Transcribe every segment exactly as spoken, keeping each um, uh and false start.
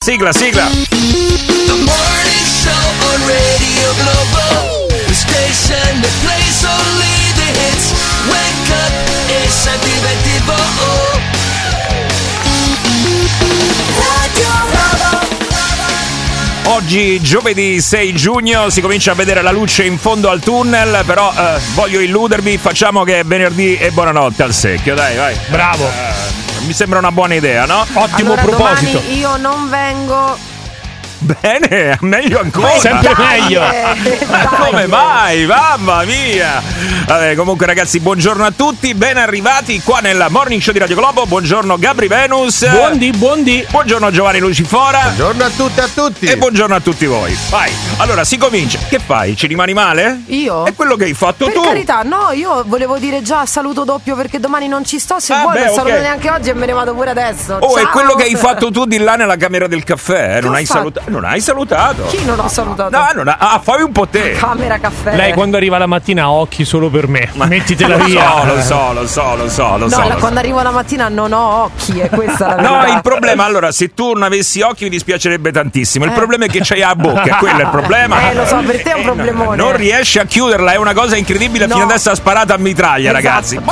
sigla, sigla. The morning show on Radio Globo, the station that plays only the hits. Wake up e sei divertito. Radio Globo. Oggi, giovedì sei giugno, si comincia a vedere la luce in fondo al tunnel, però eh, voglio illudervi, facciamo che è venerdì e buonanotte al secchio, dai, vai. Bravo. Eh, mi sembra una buona idea, no? Ottimo allora, proposito. Domani io non vengo. Bene, meglio ancora. Sempre Dai, meglio. eh, Ma dai. come mai? Mamma mia! Vabbè, comunque ragazzi, buongiorno a tutti, ben arrivati qua nel Morning Show di Radio Globo. Buongiorno Gabri Venus. Buondì, buondì. Buongiorno Giovanni Lucifora. Buongiorno a tutti e a tutti. E buongiorno a tutti voi. Vai, allora si comincia. Che fai? Ci rimani male? Io? È quello che hai fatto Per tu. carità, no, io volevo dire già saluto doppio perché domani non ci sto. Se Ah, vuoi beh, non saluto ok. neanche oggi e me ne vado pure adesso. Oh, è Ciao. quello che hai fatto tu di là nella camera del caffè, eh? Non ho hai fatto? salutato. Non hai salutato. Chi non ho salutato? No, non ha... Ah, fai un po' te. Camera caffè. Lei quando arriva la mattina ha occhi solo per me. Mettitela Lo via. so, lo so, lo so, lo so, lo No, so. la- lo so. quando arrivo la mattina non ho occhi, e questa è la No, verità. il problema, allora, se tu non avessi occhi mi dispiacerebbe tantissimo. Il Eh. problema è che c'hai a bocca, quello è il problema. Eh, lo so, per te è un problemone. Non riesci a chiuderla, è una cosa incredibile. No. Fino adesso ha sparato a mitraglia, Esatto. ragazzi.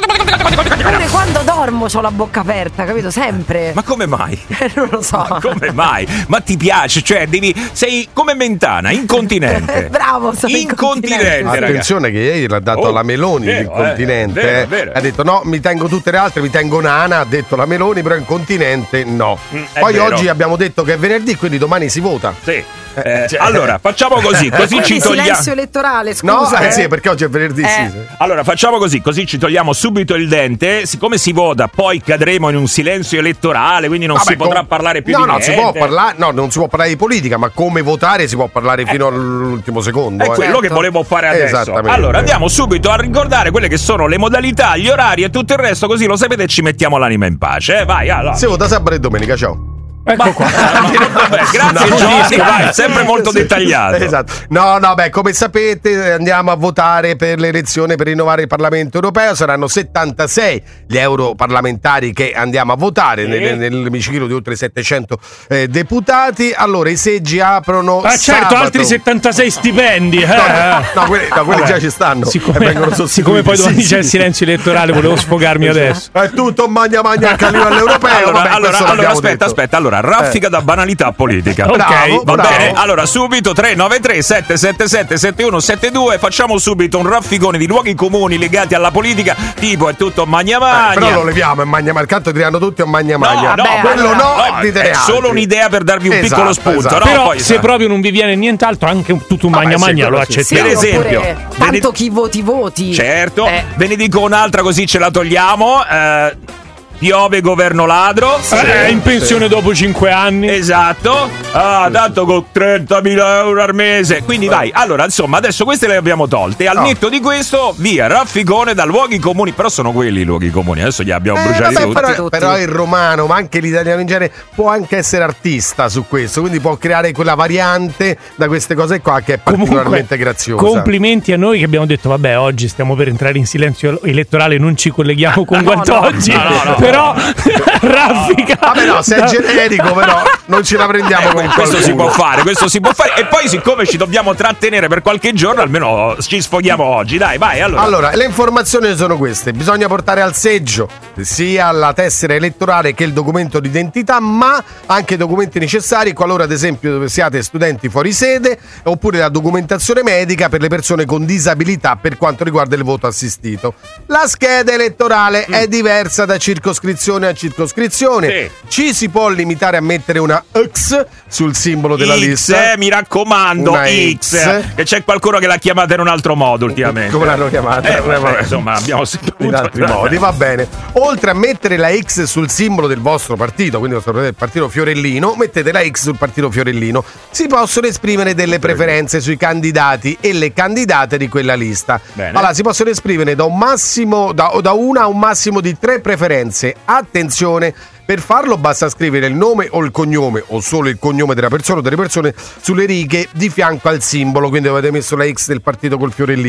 Pure quando dormo ho la bocca aperta, capito? Sempre. Ma come mai? Eh, non lo so. Ma come mai? Ma ti piace? Cioè, devi. Sei come Mentana, incontinente. Bravo, sono Incontinente, incontinente. ragazzi. Attenzione che ieri l'ha dato Oh, la Meloni vero, l'incontinente. eh, vero, eh. vero. Ha detto no, mi tengo tutte le altre, mi tengo nana. Ha detto la Meloni, però incontinente no. Mm, è Poi vero. oggi abbiamo detto che è venerdì, quindi domani si vota. Sì. Eh, cioè- allora, facciamo così, così ci Quindi togliamo. silenzio elettorale, No, scusa. eh, eh. sì, perché oggi è venerdì, Eh. sì, sì. Allora, facciamo così, così ci togliamo subito il dente. Siccome si vota, poi cadremo in un silenzio elettorale, quindi non Vabbè, si potrà com- parlare più no, di no, niente. si può parlare, no, non si può parlare di politica, ma come votare si può parlare fino all'ultimo secondo. È eh. quello che Certo. volevo fare adesso. Esattamente. Allora, andiamo subito a ricordare quelle che sono le modalità, gli orari e tutto il resto, così lo sapete e ci mettiamo l'anima in pace. Eh? Vai, allora. Si vota sabato e domenica, ciao. Ecco qua. Vabbè, grazie No, Giovanni, no, vai, sempre molto sì. dettagliato. Esatto. No, no, beh, come sapete andiamo a votare per l'elezione per rinnovare il Parlamento europeo. Saranno settantasei gli europarlamentari che andiamo a votare Sì. nel- nell'emiciclo di oltre settecento eh, deputati. Allora i seggi aprono Ah, certo, sabato. altri settantasei stipendi. eh. No, no, no, quelli, no, quelli Vabbè. già ci stanno. e Siccome, vengono sostituiti. siccome poi domani Sì, c'è il sì. silenzio elettorale, volevo sfogarmi adesso. È tutto magna magna anche a livello europeo. Allora, Vabbè, allora, questo allora, l'abbiamo aspetta, detto. aspetta, allora, raffica da banalità politica. Ok, Bravo, Va bravo. bene, allora subito tre nove tre sette sette sette sette uno sette due, facciamo subito un rafficone di luoghi comuni legati alla politica, tipo è tutto magna Eh, magna. però lo leviamo, è magna magna. Canto tirano tutti a magna magna. no, Vabbè, quello allora- no, no, dite è altri. solo un'idea per darvi un Esatto, piccolo spunto, esatto. no? Però Poi, se sa- proprio non vi viene nient'altro, anche un- tutto un Vabbè, magna sì, magna lo quello sì. Sì, accettiamo. Per esempio, oppure, vedi- tanto chi voti voti. Certo, Eh. ve ne dico un'altra così ce la togliamo. Eh, piove governo ladro. Eh, è in pensione dopo cinque anni. Esatto. Ah, tanto con trentamila euro al mese. Quindi vai. Allora, insomma, adesso queste le abbiamo tolte. Al No. netto di questo, via, rafficone da luoghi comuni. Però sono quelli i luoghi comuni. Adesso li abbiamo Eh, bruciati vabbè, tutti. però, tutti. però il romano, ma anche l'italiano in genere, può anche essere artista su questo, quindi può creare quella variante da queste cose qua che è particolarmente graziosa. complimenti a noi che abbiamo detto vabbè oggi stiamo per entrare in silenzio elettorale, non ci colleghiamo con No, quant'oggi, no, no, no. però raffica. Vabbè no, se è generico però non ce la prendiamo con Questo si qualcuno. può fare, questo si può fare. E poi, siccome ci dobbiamo trattenere per qualche giorno, almeno ci sfoghiamo oggi. Dai, vai. Allora, Allora, le informazioni sono queste: bisogna portare al seggio sia la tessera elettorale che il documento d'identità, ma anche i documenti necessari qualora ad esempio siate studenti fuori sede, oppure la documentazione medica per le persone con disabilità per quanto riguarda il voto assistito. La scheda elettorale è diversa da circoscrizione a circoscrizione. Sì. Ci si può limitare a mettere una X sul simbolo della X, lista. eh, mi raccomando, Una X. X. Che c'è qualcuno che l'ha chiamata in un altro modo ultimamente. Come l'hanno chiamata? Eh, vabbè, insomma, abbiamo saputo. In altri modi, va bene. Oltre a mettere la X sul simbolo del vostro partito, quindi il vostro partito Fiorellino, mettete la X sul partito Fiorellino. Si possono esprimere delle preferenze sui candidati e le candidate di quella lista. Bene. Allora, si possono esprimere da un massimo, da, da una a un massimo di tre preferenze. Attenzione! Per farlo basta scrivere il nome o il cognome o solo il cognome della persona o delle persone sulle righe di fianco al simbolo, quindi avete messo la X del partito col fiorellino.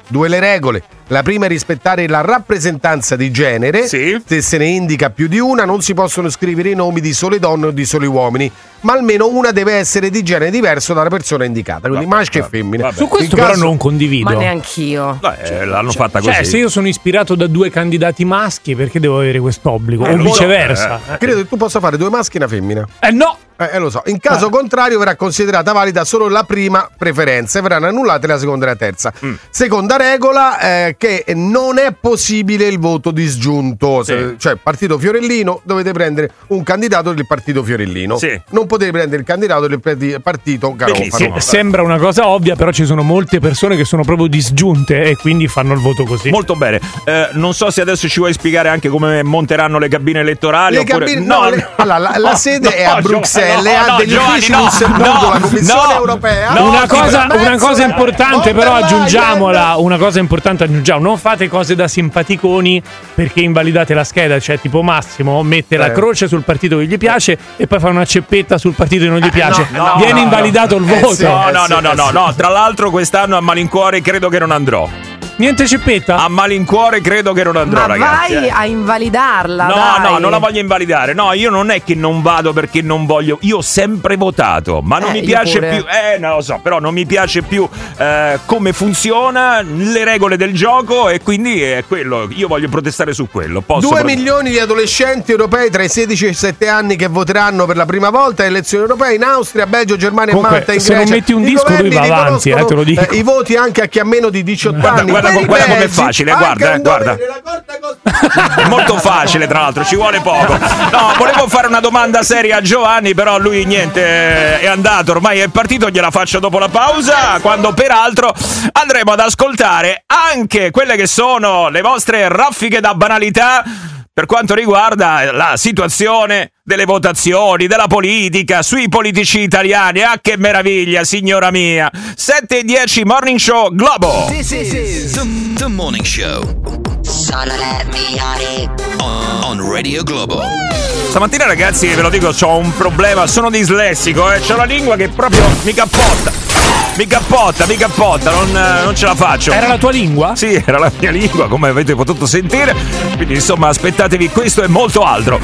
Due le regole. La prima è rispettare la rappresentanza di genere. Sì. Se se ne indica più di una, non si possono scrivere i nomi di sole donne o di soli uomini, ma almeno una deve essere di genere diverso dalla persona indicata, quindi Vabbè, maschio vabbè, e femmine. vabbè. Su questo In però caso- non condivido. Ma neanch'io. Beh, l'hanno fatta così. Cioè, se io sono ispirato da due candidati maschi, perché devo avere quest'obbligo? Eh, o lo so, viceversa? eh. Credo che tu possa fare due maschi e una femmina. Eh no! Eh, eh, lo so. In caso Ah. contrario verrà considerata valida solo la prima preferenza e verranno annullate la seconda e la terza. Mm. Seconda regola, eh, che non è possibile il voto disgiunto. Sì. Se- cioè, partito Fiorellino, dovete prendere un candidato del partito Fiorellino. Sì. Non potete prendere il candidato del parti- partito Bellissimo. Garofalo. Che sembra una cosa ovvia, però ci sono molte persone che sono proprio disgiunte e quindi fanno il voto così. Molto bene. Eh, non so se adesso ci vuoi spiegare anche come monteranno le cabine elettorali. Le oppure... cabine- no, le- allora, la- la sede è a Gio- Bruxelles, no, ha no, degli Giovanni, uffici no, in Lussemburgo, no, la Commissione no, europea. no, una, sì, cosa, mezzo, una cosa eh, importante, von però, der Leyen. aggiungiamola. Una cosa importante, aggiungiamo: non fate cose da simpaticoni perché invalidate la scheda. Cioè, tipo Massimo mette la Eh. croce sul partito che gli piace e poi fa una ceppetta sul partito che non gli piace. no, no, Viene no, invalidato il Eh, voto. sì. No, no, Eh, no, sì, no, eh, no, sì. no. Tra l'altro quest'anno a malincuore credo che non andrò. Niente ceppetta? A malincuore credo che non andrò, Ma ragazzi. vai eh. a invalidarla. No, dai. no, non la voglio invalidare. No, io non è che non vado perché non voglio. Io ho sempre votato, ma non Eh, mi io piace pure. più. Eh, non lo so, però non mi piace più eh, come funziona, le regole del gioco e quindi è quello. Io voglio protestare su quello. Posso Due pro- milioni di adolescenti europei tra i sedici e i sette anni che voteranno per la prima volta alle elezioni europee in Austria, Belgio, Germania Comunque, e Malta, in se non Grecia. metti un I disco, lui governi va avanti, riconoscono, eh, te lo dico. I voti anche a chi ha meno di diciotto Guarda, anni. guarda Per com- i guarda com'è belgi, facile, anche guarda, un eh, guarda. dovere, la Corte Costituzionale. È molto facile, tra l'altro, ci vuole poco. No, volevo fare una domanda seria a Giovanni, però lui niente, è andato, ormai è partito, gliela faccio dopo la pausa, quando peraltro andremo ad ascoltare anche quelle che sono le vostre raffiche da banalità per quanto riguarda la situazione delle votazioni, della politica, sui politici italiani. Ah, che meraviglia, signora mia. sette e dieci Morning Show Globo. This is the, the morning show Sono le migliori. on, on Radio Globo. Stamattina, ragazzi, ve lo dico, ho un problema, sono dislessico, eh. C'ho la lingua che proprio mi cappotta. Mi cappotta, mi cappotta, non, non ce la faccio. Era la tua lingua? Sì, era la mia lingua, come avete potuto sentire. Quindi, insomma, aspettatevi questo e molto altro.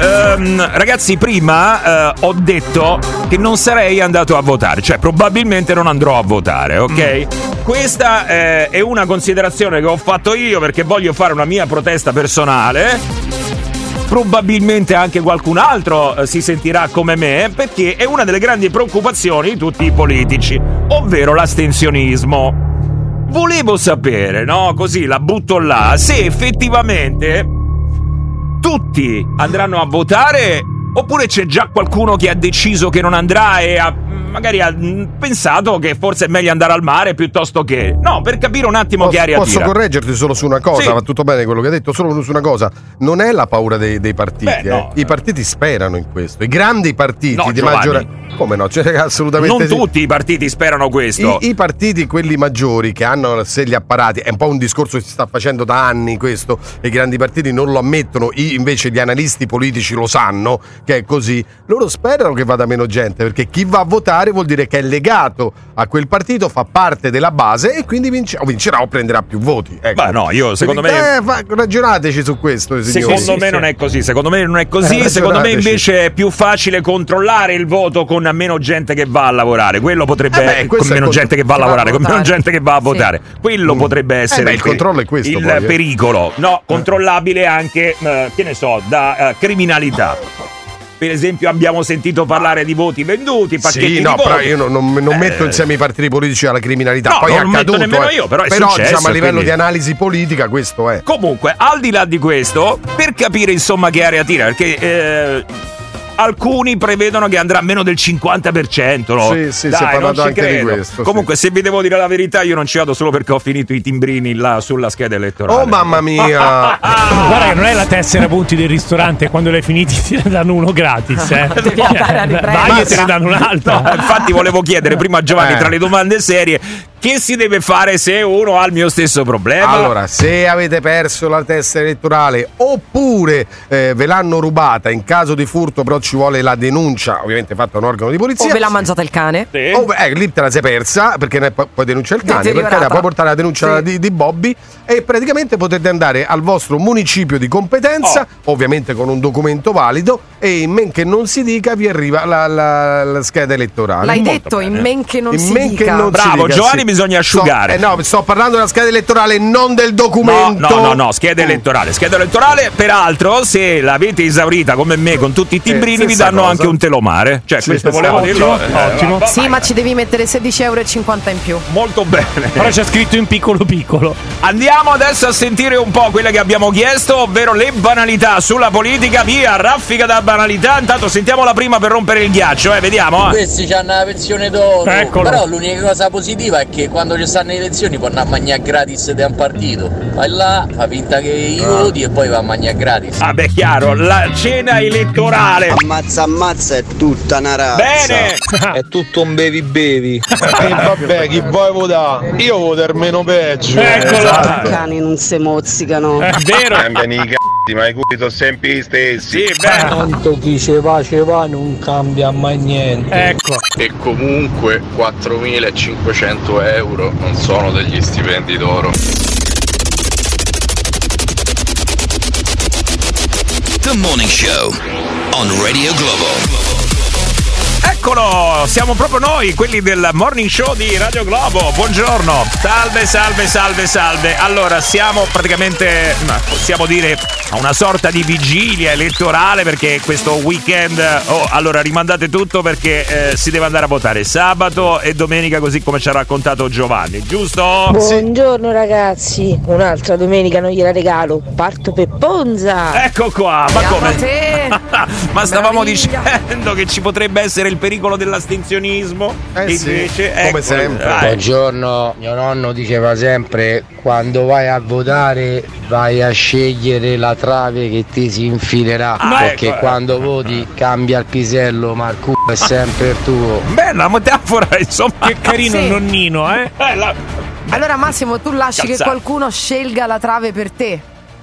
Ehm, ragazzi, prima eh, ho detto che non sarei andato a votare, cioè probabilmente non andrò a votare, ok? Mm. Questa eh, è una considerazione che ho fatto io perché voglio fare una mia protesta personale. Probabilmente anche qualcun altro eh, si sentirà come me, perché è una delle grandi preoccupazioni di tutti i politici, ovvero l'astensionismo. Volevo sapere, no? Così la butto là, se effettivamente tutti andranno a votare oppure c'è già qualcuno che ha deciso che non andrà e ha magari ha mh, pensato che forse è meglio andare al mare piuttosto che... No, per capire un attimo Posso, che aria posso tira. correggerti solo su una cosa, Sì. va tutto bene quello che hai detto, solo su una cosa. Non è la paura dei, dei partiti, Beh, no. eh. I partiti sperano in questo. I grandi partiti No, di Giovanni. maggioranza. Come no? Cioè, assolutamente Non sì. tutti i partiti sperano questo. I, I partiti, quelli maggiori, che hanno se gli apparati, è un po' un discorso che si sta facendo da anni questo, e i grandi partiti non lo ammettono, i, invece gli analisti politici lo sanno che è così, loro sperano che vada meno gente, perché chi va a votare vuol dire che è legato a quel partito, fa parte della base e quindi vince, o vincerà o prenderà più voti. Ecco. Beh, no, io secondo Quindi, me... eh, fa- ragionateci su questo, signori. Secondo me non è così, secondo me non è Eh, così, secondo me ragionateci. invece è più facile controllare il voto con meno gente che va a lavorare. Quello potrebbe Eh beh, con questo è meno il gente che va a che va a lavorare, con meno votare. gente che va a Sì. votare. Quello Mm. potrebbe essere Eh beh, il peri- controllo è questo il poi, eh. pericolo. No, controllabile anche eh, che ne so, da eh, criminalità. Per esempio abbiamo sentito parlare di voti venduti, pacchetti Sì, di no, voti. però io non, non- non Eh, metto insieme i partiti politici alla criminalità. No, Poi è non metto accaduto. nemmeno eh. io, però è però successo, diciamo, a livello quindi- di analisi politica, questo è. Comunque, al di là di questo, per capire insomma che area tira, perché eh, alcuni prevedono che andrà a meno del cinquanta per cento, no? Sì, sì, Dai, si è parlato non ci anche di credo. questo, Comunque, se vi devo dire la verità, io non ci vado solo perché ho finito i timbrini là sulla scheda elettorale. Oh mamma mia! Guarda che non è la tessera punti del ristorante e quando l'hai finiti ti ne danno uno gratis, eh. Devi andare a riprendere. Vai e te ne danno un altro. No, infatti volevo chiedere prima a Giovanni, Eh. tra le domande serie, che si deve fare se uno ha il mio stesso problema? Allora, se avete perso la tessera elettorale oppure eh, ve l'hanno rubata, in caso di furto però ci vuole la denuncia, ovviamente fatta un organo di polizia. O ve l'ha mangiata il cane? Sì. Oh, eh, lì te la sei persa perché ne pu- puoi denunciare il cane, Deteriorata. perché puoi portare la denuncia Sì. di, di Bobby e praticamente potete andare al vostro municipio di competenza, Oh. ovviamente con un documento valido, e in men che non si dica vi arriva la, la- la scheda elettorale. L'hai molto detto, bene. in men che non In si men che dica. non si Bravo, dica, Giovanni, sì. bisogna asciugare. Sto, eh, no, sto parlando della scheda elettorale, non del No, documento. no, no, no, scheda elettorale. Scheda elettorale, peraltro, se l'avete esaurita come me con tutti i timbrini, vi stessa danno cosa. anche un telomare. Cioè, Sì, questo stessa volevo cosa. dirlo. Ottimo, Eh, ottimo. va- Sì, vai. ma ci devi mettere sedici euro e cinquanta in più. Molto bene. Però c'è scritto in piccolo piccolo. Andiamo adesso a sentire un po' quelle che abbiamo chiesto, ovvero le banalità sulla politica. Via, raffica da banalità. Intanto sentiamo la prima per rompere il ghiaccio, eh, vediamo. Eh. Questi hanno la pensione d'oro. Eccolo. Però l'unica cosa positiva è che quando ci stanno le elezioni può andare a mangiare gratis da un partito. Vai là, fa finta che io voti e poi va a mangiare gratis. Ah, beh, chiaro, la cena elettorale. Ammazza ammazza è tutta una razza. Bene. È tutto un bevi bevi. E vabbè, chi vuoi votare? Io voto il meno peggio. Eccolo. Esatto. I cani non si mozzicano. È vero. Cambiano i c***i, ma i c***i sono sempre gli stessi. Sì, bene. Tanto chi ce va ce va non cambia mai niente. Ecco. E comunque quattromilacinquecento euro non sono degli stipendi d'oro. The Morning Show on Radio Globo. Eccolo, siamo proprio noi, quelli del Morning Show di Radio Globo. Buongiorno, salve, salve, salve, salve. Allora, siamo praticamente, possiamo dire, a una sorta di vigilia elettorale, perché questo weekend, oh, allora rimandate tutto perché eh, si deve andare a votare sabato e domenica, così come ci ha raccontato Giovanni, giusto? Buongiorno ragazzi, un'altra domenica non gliela regalo, parto per Ponza. Ecco qua, ma Andiamo come? a te. Ma stavamo Meraviglia. dicendo che ci potrebbe essere il pericolo dell'astensionismo. Eh e sì, invece, come ecco, sempre. dai. Buongiorno, mio nonno diceva sempre: quando vai a votare vai a scegliere la trave che ti si infilerà, Ah, perché ecco. quando voti cambia il pisello ma il culo è sempre il tuo. Bella metafora, insomma. Che carino Sì. il nonnino, eh? Eh, la- Allora Massimo, tu lasci che Calzare. qualcuno scelga la trave per te.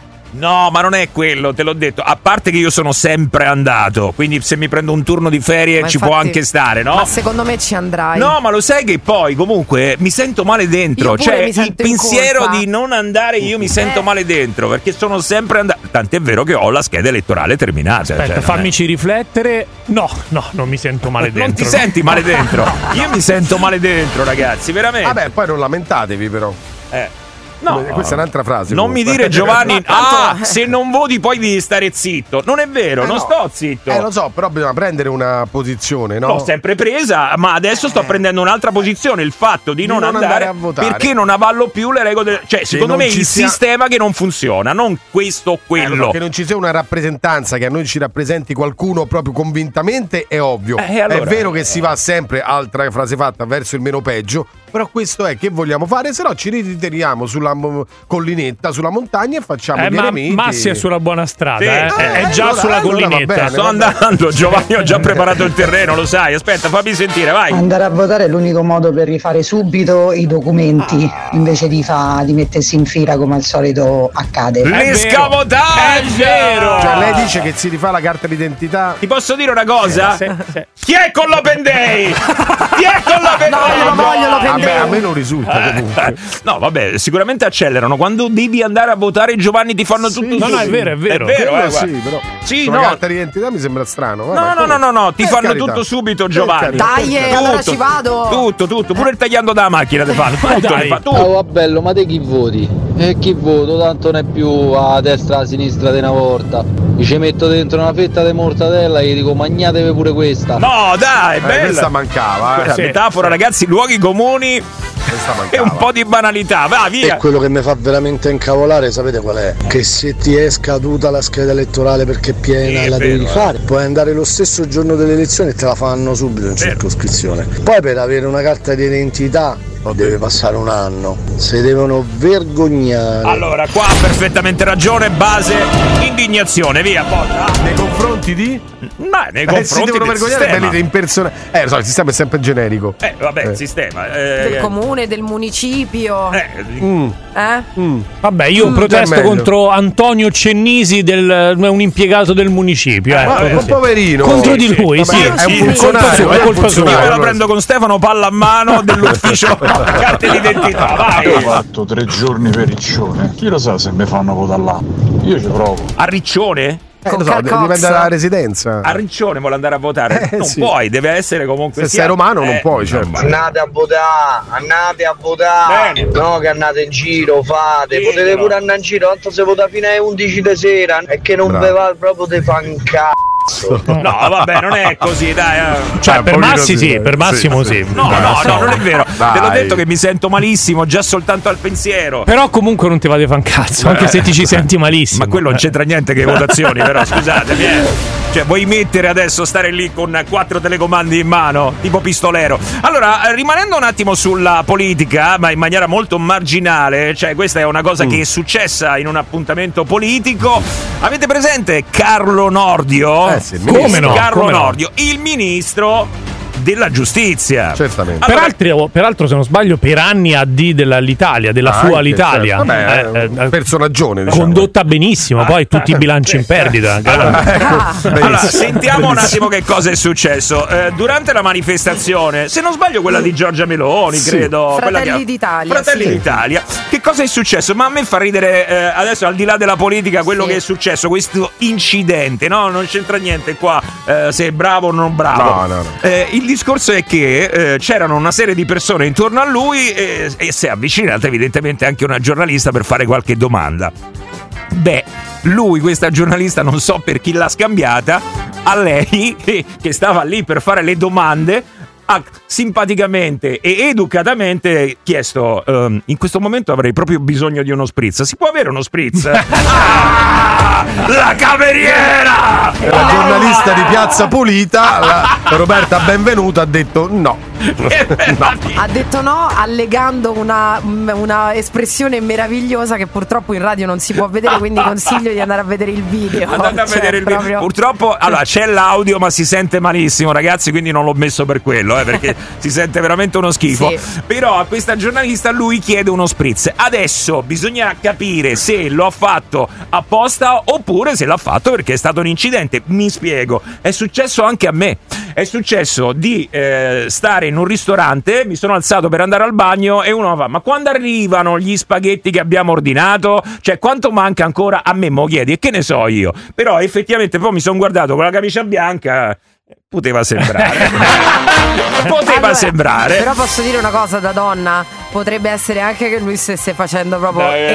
No, ma non è quello, te l'ho detto. A parte che io sono sempre andato, quindi se mi prendo un turno di ferie Ma ci infatti- può anche stare, no? Ma secondo me ci andrai. No, ma lo sai che poi comunque mi sento male dentro. Io pure Cioè, mi il sento in pensiero colpa. di non andare io mi sento Eh. male dentro, perché sono sempre andato. Tant'è vero che ho la scheda elettorale terminata. Aspetta, cioè, non è- fammici riflettere. No, no, non mi sento male dentro. Non ti senti male dentro? Io mi sento male dentro, ragazzi, veramente. Vabbè, poi non lamentatevi però. Eh. No, Questa è un'altra frase. non mi comunque. dire Giovanni, No, tanto- ah, se non voti poi devi stare zitto. Non è vero, Eh, non no. sto zitto. Eh, lo so, però bisogna prendere una posizione, no? L'ho sempre presa, ma adesso sto prendendo un'altra posizione. Il fatto di non, non andare, andare a votare. perché non avallo più le regole. Del... Cioè, secondo non me è ci il sia- sistema che non funziona, non questo o Eh, quello. lo so, che non ci sia una rappresentanza che a noi ci rappresenti qualcuno proprio convintamente è ovvio. Eh, allora- è vero che si va sempre, altra frase fatta, verso il meno peggio, però questo è che vogliamo fare, se no ci ritiriamo sulla mo- collinetta, sulla montagna e facciamo Eh, gli ma eremiti. Massi è sulla buona strada, Sì. eh. Ah, è eh, già allora- sulla allora va collinetta. bene. Sto andando, Giovanni, ho già preparato il terreno, lo sai. Aspetta, fammi sentire, vai. Andare a votare è l'unico modo per rifare subito i documenti invece di, fa, di mettersi in fila come al solito accade. L'escamotage! È vero! Cioè lei dice che si rifà la carta d'identità. Ti posso dire una cosa? Sì, sì. Chi è con l'Open Day? Chi è con l'Open No, Day? io lo voglio, lo A me, a prendevo. me non risulta comunque. No, vabbè, sicuramente accelerano. Quando devi andare a votare, Giovanni, ti fanno tutto No, no, è subito. vero, è vero. È vero, Quello eh, guarda. sì, però. Sì, Sulla no. carta d'identità mi sembra strano. vabbè, No, no, no, no, no, ti per fanno carità. tutto subito, Per Giovanni. carità. Dai, eh, allora ci vado. Tutto, tutto, pure il tagliando da macchina ti fanno. Tutto, dai. ti fa, tutto. Oh, bello, ma te chi voti? E chi voto? Tanto non è più a destra a sinistra di una volta. Mi ci metto dentro una fetta di mortadella e gli dico magnatevi pure questa. No, dai, Eh, bella. questa mancava, eh. Questa Sì, metafora, sì. ragazzi, luoghi comuni Questa e mancava. un po' di banalità. Va, via. Quello che mi fa veramente incavolare, sapete qual è? Che se ti è scaduta la scheda elettorale perché è piena Sì, e la è devi vero, rifare, puoi andare lo stesso giorno delle elezioni e te la fanno subito in Vero. circoscrizione. Poi per avere una carta di identità deve passare un anno. Si devono vergognare. Allora, qua ha perfettamente ragione, base, indignazione, via, porta. Nei confronti di? Ma nei Eh, confronti si devono del vergognare sistema. belli in persona. Eh, lo so, il sistema è sempre generico. Eh, vabbè, il Eh. sistema. eh, Del eh, comune, del municipio. eh, Mm. Eh? Mm. Vabbè, io Mm, protesto è meglio. contro Antonio Cennisi, del, un impiegato del municipio. Ma Ecco, un così. poverino. Contro Sì, di sì. lui, Vabbè, sì. è un Sì, funzionario, colpa sua, è è un colpa Io funzionario. sua. me la prendo con Stefano Pallamano dell'ufficio carte d'identità, Io ho vai. fatto tre giorni per Riccione. Chi lo sa se mi fanno votare là? Io ci provo. A Riccione? Eh, Con lo so, Carl Cox. dipende dalla residenza. A Riccione vuole andare a votare? Eh, non sì. puoi, deve essere comunque Se sia- sei romano non eh, puoi, certo. ma- Andate a votare, andate a votare. Bene. No che andate in giro, fate, Sì, potete però. pure andare in giro, tanto se vota fino alle undici di sera e che non Bravo. ve va proprio di fan cazzo. No, vabbè, non è così, dai. eh. Cioè, Eh, per un pochino Massi sì, sì, per Massimo sì, sì. sì. No, no, no, non è vero. Dai. Te l'ho detto che mi sento malissimo già soltanto al pensiero. Però comunque non ti va di fan cazzo, anche se ti ci senti malissimo. Ma quello non c'entra niente che i votazioni, però scusatemi. eh. Cioè, vuoi mettere adesso stare lì con quattro telecomandi in mano, tipo pistolero? Allora, eh, rimanendo un attimo sulla politica, ma in maniera molto marginale, cioè questa è una cosa Mm. che è successa in un appuntamento politico. Avete presente Carlo Nordio? Eh sì, il Come ministro. no? Carlo come no? Nordio, il ministro della giustizia. Certamente. Allora, Peraltro, peraltro, se non sbaglio, per anni A D dell'Italia, della Ah, sua anche, l'Italia. certo. Vabbè, Eh, eh, un personaggione, diciamo. condotta benissimo, poi tutti i bilanci in perdita. Allora, Ecco, allora, benissimo. sentiamo un Benissimo. attimo che cosa è successo. Eh, durante la manifestazione, se non sbaglio quella di Giorgia Meloni, Sì. credo. quella Fratelli che- d'Italia, Fratelli sì. d'Italia. Che cosa è successo? Ma a me fa ridere, eh, adesso al di là della politica, quello Sì. che è successo, questo incidente, no? Non c'entra niente qua, eh, se è bravo o non bravo. No, no, no. Eh, il discorso è che eh, c'erano una serie di persone intorno a lui e, e si è avvicinata evidentemente anche una giornalista per fare qualche domanda. Beh, lui, questa giornalista, non so per chi l'ha scambiata, a lei, che stava lì per fare le domande, ha simpaticamente e educatamente chiesto: ehm, in questo momento avrei proprio bisogno di uno spritz. Si può avere uno spritz? Ah, la cameriera! La giornalista di Piazza Pulita, la Roberta Benvenuto, ha detto no. Ha detto no, allegando una, una espressione meravigliosa che purtroppo in radio non si può vedere, quindi consiglio di andare a vedere il video. Andate a Cioè, vedere il video. proprio- Purtroppo, allora, c'è l'audio, ma si sente malissimo, ragazzi. Quindi non l'ho messo per quello, eh, perché si sente veramente uno schifo. Sì. Però a questa giornalista lui chiede uno spritz. Adesso bisogna capire se lo ha fatto apposta oppure se l'ha fatto perché è stato un incidente. Mi spiego. È successo anche a me. È successo di eh, stare in un ristorante, mi sono alzato per andare al bagno e uno fa: ma quando arrivano gli spaghetti che abbiamo ordinato? Cioè, quanto manca ancora? A me mo chiedi, e che ne so io? Però effettivamente poi mi sono guardato con la camicia bianca, poteva sembrare. poteva Allora, sembrare. Però posso dire una cosa da donna, potrebbe essere anche che lui stesse facendo proprio Eh,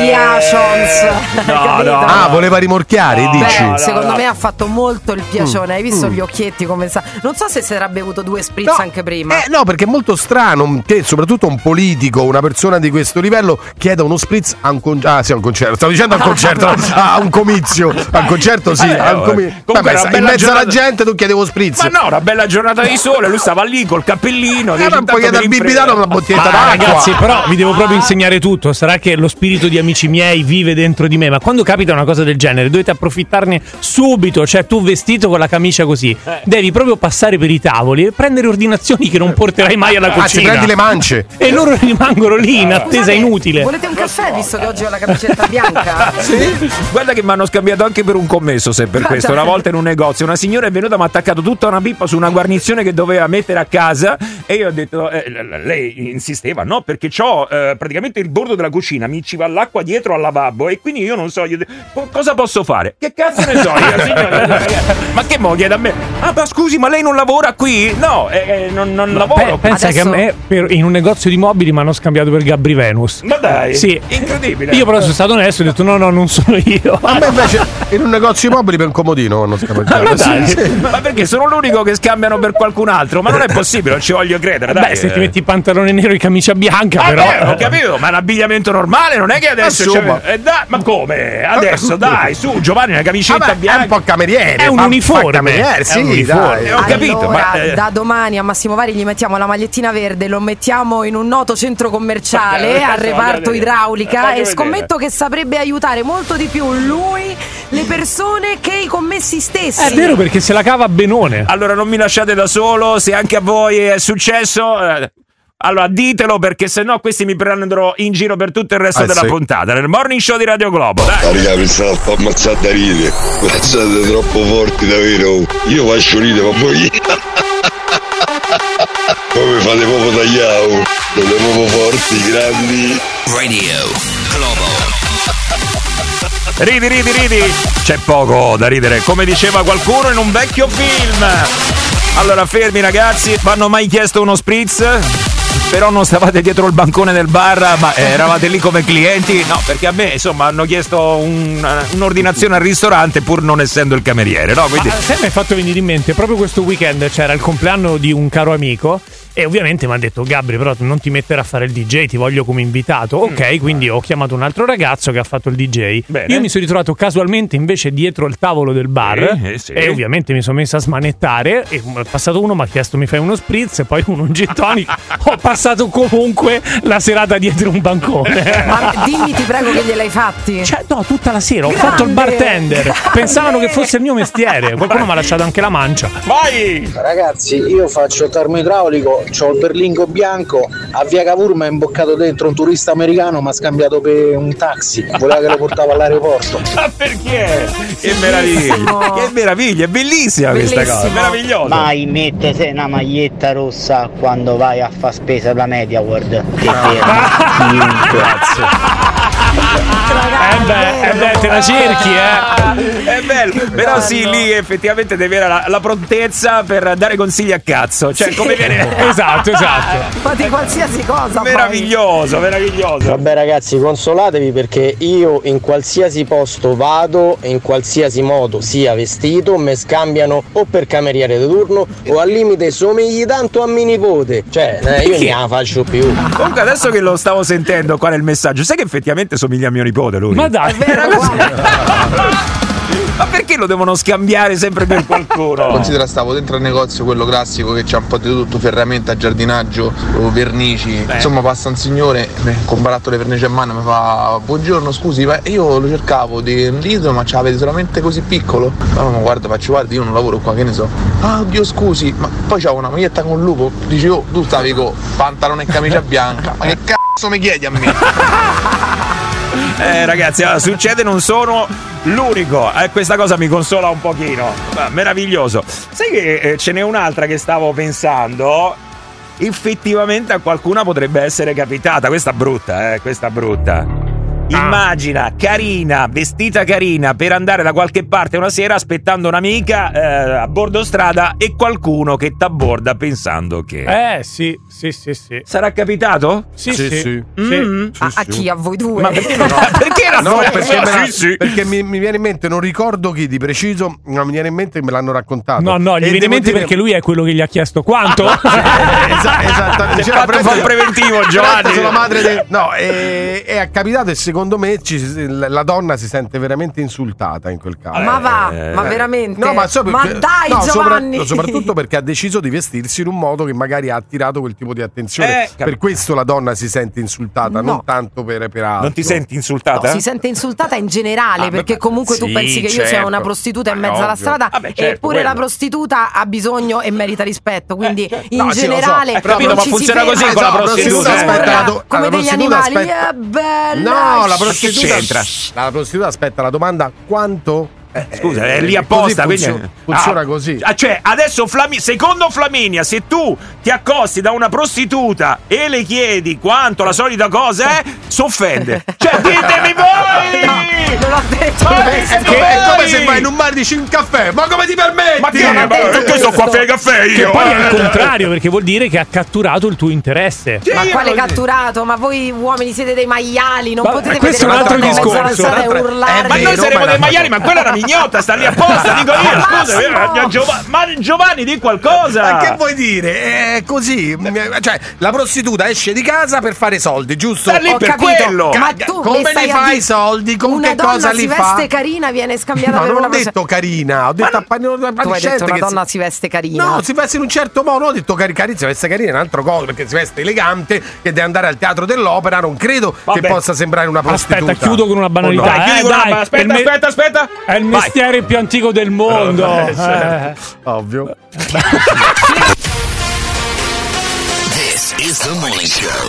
erpiacions. no, capito? no. Ah, voleva rimorchiare, No, dici? Beh, no, secondo no. me ha fatto molto il piacione. Hai visto Mm. gli occhietti come sa? Non so se si era bevuto due spritz No, anche prima. Eh, no, perché è molto strano che soprattutto un politico, una persona di questo livello, chieda uno spritz a un, con- ah, sì, a un concerto. Stavo dicendo a un concerto, a un comizio. A un concerto, sì. Vabbè, a un comi- comunque Vabbè, era sai, bella in mezzo alla giornata- gente tu chiedevo spritz. Ma no, una bella giornata di sole, lui stava lì col cappellino. Eh, dice, ma intanto puoi chiedere al mi bibitano rinfresca. una bottiglietta Ma d'acqua. ragazzi, però vi devo proprio insegnare tutto. Sarà che lo spirito di amici miei vive dentro di me, ma quando capita una cosa del genere dovete approfittarne subito. Cioè, tu vestito con la camicia così, devi proprio passare per i tavoli e prendere ordinazioni che non porterai mai alla Anzi, cucina. prendi le mance. E loro rimangono lì in attesa Scusate, inutile. Volete un caffè visto che oggi ho la camicetta bianca? Sì? Guarda che mi hanno scambiato anche per un commesso, se per questo. Una volta in un negozio una signora è venuta, mi ha attaccato tutta una pippa su una guarnizione che doveva mettere a casa e io ho detto, eh, lei insisteva, no, perché c'ho eh, praticamente il bordo della cucina, mi ci va l'acqua dietro al lavabo e quindi io non so, io, co- cosa posso fare? Che cazzo ne so io, signora? Ma che mo chiede a me? Ah, ma scusi, ma lei non lavora qui? No, eh, eh, non, non lavoro. Pe- pensa Adesso- che a me per- in un negozio di mobili mi hanno scambiato per Gabri Venus. Ma dai, Sì. incredibile. Io però sono stato onesto e ho detto no, no, non sono io. A me invece in un negozio di mobili per un comodino hanno scambiato. Ma dai, ma perché sono l'unico che scambiano per qualcun altro? Ma non è possibile, non ci voglio voglio credere, Beh, dai. se ti metti pantalone nero e camicia bianca, Ah, però. beh, ho capito, ma l'abbigliamento normale non è che adesso Insomma. c'è- eh, dai, ma come? Adesso dai, su Giovanni, una camicetta Vabbè, è bianca. un po' cameriere. È un fa- uniforme. fa cameriere, È sì, un uniforme. dai. Eh, ho capito, allora, ma eh, da domani a Massimo Vari gli mettiamo la magliettina verde, lo mettiamo in un noto centro commerciale Vabbè, al adesso voglio reparto vedere. idraulica Voglio e vedere. scommetto che saprebbe aiutare molto di più lui, le persone, che i commessi stessi. È vero, perché se la cava benone. allora non mi lasciate da solo, se anche a voi è successo, eh, allora ditelo, perché sennò questi mi prenderò in giro per tutto il resto Eh, della sì. puntata, nel morning show di Radio Globo. Dai. Raga, mi stavo a ammazzare da ridere. Siete troppo forti davvero. Io faccio ridere, ma voi. Come fate proprio tagliao? Siete proprio forti, grandi. Radio Globo. Ridi, ridi, ridi. C'è poco da ridere, come diceva qualcuno in un vecchio film. Allora, fermi ragazzi, mi hanno mai chiesto uno spritz? Però non stavate dietro il bancone del bar, ma eh, eravate lì come clienti? No, perché a me, insomma, hanno chiesto un- un'ordinazione al ristorante pur non essendo il cameriere, no? Quindi... Ma sai, mi hai fatto venire in mente, proprio questo weekend c'era il compleanno di un caro amico e ovviamente mi ha detto: Gabri, però non ti mettere a fare il D J, ti voglio come invitato. Ok, quindi ho chiamato un altro ragazzo che ha fatto il D J. Bene. Io mi sono ritrovato casualmente invece dietro il tavolo del bar Sì, eh, sì. e ovviamente mi sono messo a smanettare e è passato uno, mi ha chiesto mi fai uno spritz e poi uno un gin tonic. Ho passato comunque la serata dietro un bancone. Ma dimmi, ti prego, che gliel'hai fatti. Cioè, no, tutta la sera ho Grande, fatto il bartender. grande. Pensavano che fosse il mio mestiere. Qualcuno mi ha lasciato anche la mancia. Vai! Ragazzi, io faccio termoidraulico, c'ho il berlingo bianco, a via Cavour mi ha imboccato dentro un turista americano, mi ha scambiato per un taxi, voleva che lo portavo all'aeroporto. Ma perché? Che meraviglia! Che meraviglia, è bellissima questa cosa, Bellissimo. meravigliosa. Mai mettete una maglietta rossa quando vai a fa spesa da Media World. Che ferma chiunque. Eh beh, eh beh, te la cerchi, eh. È bello, però sì, lì effettivamente devi avere la, la prontezza per dare consigli a cazzo. Cioè, Sì. come viene. Esatto, esatto. Ma di qualsiasi cosa. poi. Meraviglioso, meraviglioso. Vabbè ragazzi, consolatevi perché io in qualsiasi posto vado, in qualsiasi modo sia vestito, mi scambiano o per cameriere di turno o al limite somigli tanto a mio nipote. Cioè, eh, io Perché? non la faccio più. Comunque, adesso che lo stavo sentendo qua nel messaggio, sai che effettivamente somiglia a mio nipote lui? Ma dai, Ma perché lo devono scambiare sempre per qualcuno? Considera, stavo dentro al negozio, quello classico che c'ha un po' di tutto, ferramenta, giardinaggio, vernici. Insomma, passa un signore beh, con un barattolo di vernice in mano, mi fa: buongiorno, scusi, ma io lo cercavo di un litro, ma ce l'avete solamente così piccolo? No, ma guarda, faccio, guarda, io non lavoro qua, che ne so. Ah, oddio, scusi, ma poi c'ho una maglietta con un lupo. Dici, oh, tu stavi con pantalone e camicia bianca. Ma che cazzo mi chiedi a me? Eh ragazzi, allora, succede, non sono l'unico. Eh, questa cosa mi consola un pochino. Ma, meraviglioso. Sai che eh, ce n'è un'altra che stavo pensando. Effettivamente a qualcuna potrebbe essere capitata. Questa brutta, eh, questa brutta. Immagina, carina, vestita carina per andare da qualche parte una sera aspettando un'amica eh, a bordo strada e qualcuno che t'abborda pensando che... Eh sì, sì, sì, sì. Sarà capitato? Sì, sì. sì. Mm. A, a chi? A voi due? Ma perché no? Perché era No, no, perché, me la- sì, sì. perché mi, mi viene in mente, non ricordo chi di preciso, ma mi viene in mente che me l'hanno raccontato. No, no, gli E viene in devo mente dire- perché lui è quello che gli ha chiesto quanto? Esa- esattamente. Si è C'era fatto Bretta- fa un preventivo, Bretta Giovanni. sulla madre de- no, e, è capitato e secondo me ci- la donna si sente veramente insultata in quel caso. Ma va, Eh. ma veramente? No, ma, so Ma perché- dai, no, sopra- Giovanni! no, soprattutto perché ha deciso di vestirsi in un modo che magari ha attirato quel tipo di attenzione. Eh, cap- per questo la donna si sente insultata, No. non tanto per, per altro. Non ti senti insultata? No, si sente insultata in generale, Ah, perché beh, comunque tu sì, pensi che io sia certo. una prostituta in Ma mezzo alla ovvio. strada, Vabbè, certo, eppure quello. la prostituta ha bisogno e merita rispetto, quindi in No, sì, lo so. generale Eh, capito, non ma ci funziona si così ferma. con la no, prostituta. prostituta aspetta la do- come la degli prostituta animali. aspetta- È bella. No, la Che prostituta c'entra? La prostituta aspetta la domanda quanto. Eh, Scusa, eh, è lì così apposta, funziona, quindi funziona Ah, così. ah, cioè, adesso Flami- secondo Flaminia, se tu ti accosti da una prostituta e le chiedi quanto la solita cosa è, s'offende. Cioè, ditemi voi! Non l'ho detto. Ma È, che- come, è come se vai in un bar e dici un caffè, ma come ti permetti? Ma che, Non ha ma detto perché sono qua a fare caffè Che io? poi è eh? il contrario, perché vuol dire che ha catturato il tuo interesse. Sì, Ma io quale lo- catturato? Ma voi uomini siete dei maiali, non Ma- potete questo vedere è un altro quando in mezzo alla discorso. strada e Un'altra- urlare. Eh, Ma noi vero, saremo ma dei la- maiali, ma quella era mignotta, sta lì apposta, dico io, scusa, Giovanni, ma Giovanni di qualcosa. Ma che vuoi dire? È così, cioè la prostituta esce di casa per fare soldi, giusto? Sta lì Ho per capito. quello. Ma Ca- tu come mi stai li a fai dire- i soldi? Con una che donna cosa si li veste fa? carina, viene scambiata No, per non una ho detto carina, ho detto appa- Tu hai detto appariscente una che donna si... si veste carina. No, si veste in un certo modo, non ho detto cari- carina, si veste carina è un altro cosa, perché si veste elegante, che deve andare al teatro dell'opera, non credo Vabbè. che possa sembrare una prostituta. Aspetta, chiudo con una banalità. O no? Dai, chiudi Eh, con una- dai, aspetta, è il me- aspetta, aspetta. È il Vai. mestiere più antico del mondo. Eh, Eh. certo. Ovvio. This is the morning show.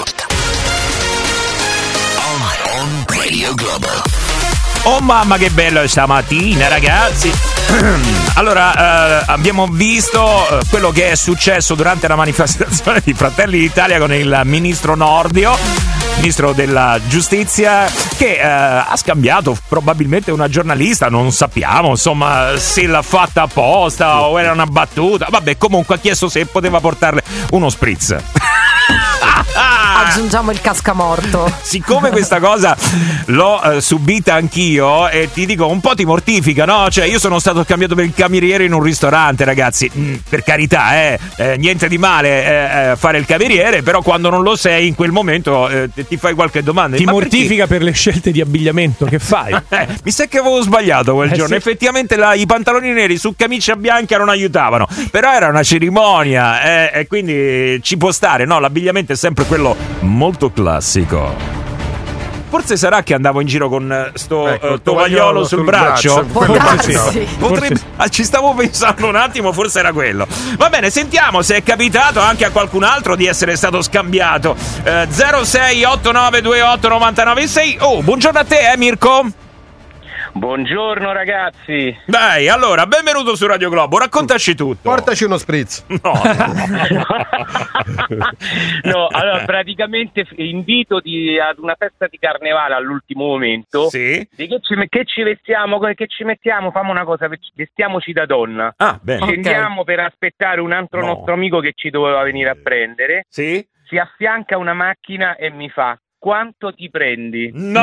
On, on Radio Globo. Oh mamma che bello stamattina, ragazzi. Allora, eh, abbiamo visto eh, quello che è successo durante la manifestazione di Fratelli d'Italia con il ministro Nordio, ministro della giustizia, che eh, ha scambiato probabilmente una giornalista, non sappiamo insomma se l'ha fatta apposta o era una battuta. Vabbè, comunque ha chiesto se poteva portarle uno spritz. Aggiungiamo il cascamorto. Siccome questa cosa l'ho eh, subita anch'io e ti dico un po' ti mortifica, no? Cioè io sono stato scambiato per il cameriere in un ristorante, ragazzi, mm, per carità, eh, eh, niente di male eh, eh, fare il cameriere, però quando non lo sei in quel momento eh, ti fai qualche domanda. Ti Ma mortifica per le scelte di abbigliamento che fai. eh, mi sa che avevo sbagliato quel Eh, giorno. sì. Effettivamente la- i pantaloni neri su camicia bianca non aiutavano, però era una cerimonia eh, e quindi ci può stare, no? L'abbigliamento è sempre quello molto classico. Forse sarà che andavo in giro con eh, sto Ecco, eh, tovagliolo sul, braccio. Può Forse darsi. sì. Potrebbe- ah, ci stavo pensando un attimo, forse era quello. Va bene, sentiamo se è capitato anche a qualcun altro di essere stato scambiato. Eh, zero sei otto nove due otto nove nove sei. Oh, buongiorno a te, eh Mirko? Buongiorno ragazzi. Dai, allora, benvenuto su Radio Globo, raccontaci tutto. Portaci uno spritz. No, No, allora praticamente f- invito di, ad una festa di carnevale all'ultimo momento. Sì. Di che ci, che ci vestiamo, che ci mettiamo, famo una cosa, vestiamoci da donna. Ah, bene. Scendiamo per aspettare un altro No. nostro amico che ci doveva venire a prendere. Sì? Si affianca una macchina e mi fa: quanto ti prendi? No!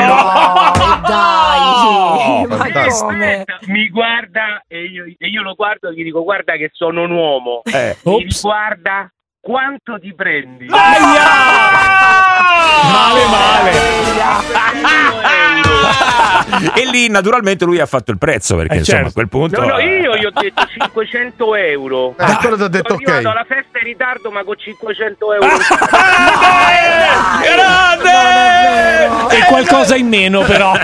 Dai, ma Fantastico. come? Aspetta, mi guarda e io, e io lo guardo e gli dico: guarda che sono un uomo. Eh. Mi Ops. guarda: quanto ti prendi? Aia! Male, male. E lì naturalmente lui ha fatto il prezzo perché Eh, insomma certo. a quel punto No, no, eh, io gli ho detto cinquecento euro. Eh, quello ti ho detto Sono arrivato ok. alla festa in ritardo, ma con cinquecento euro. grande! E qualcosa in meno, però.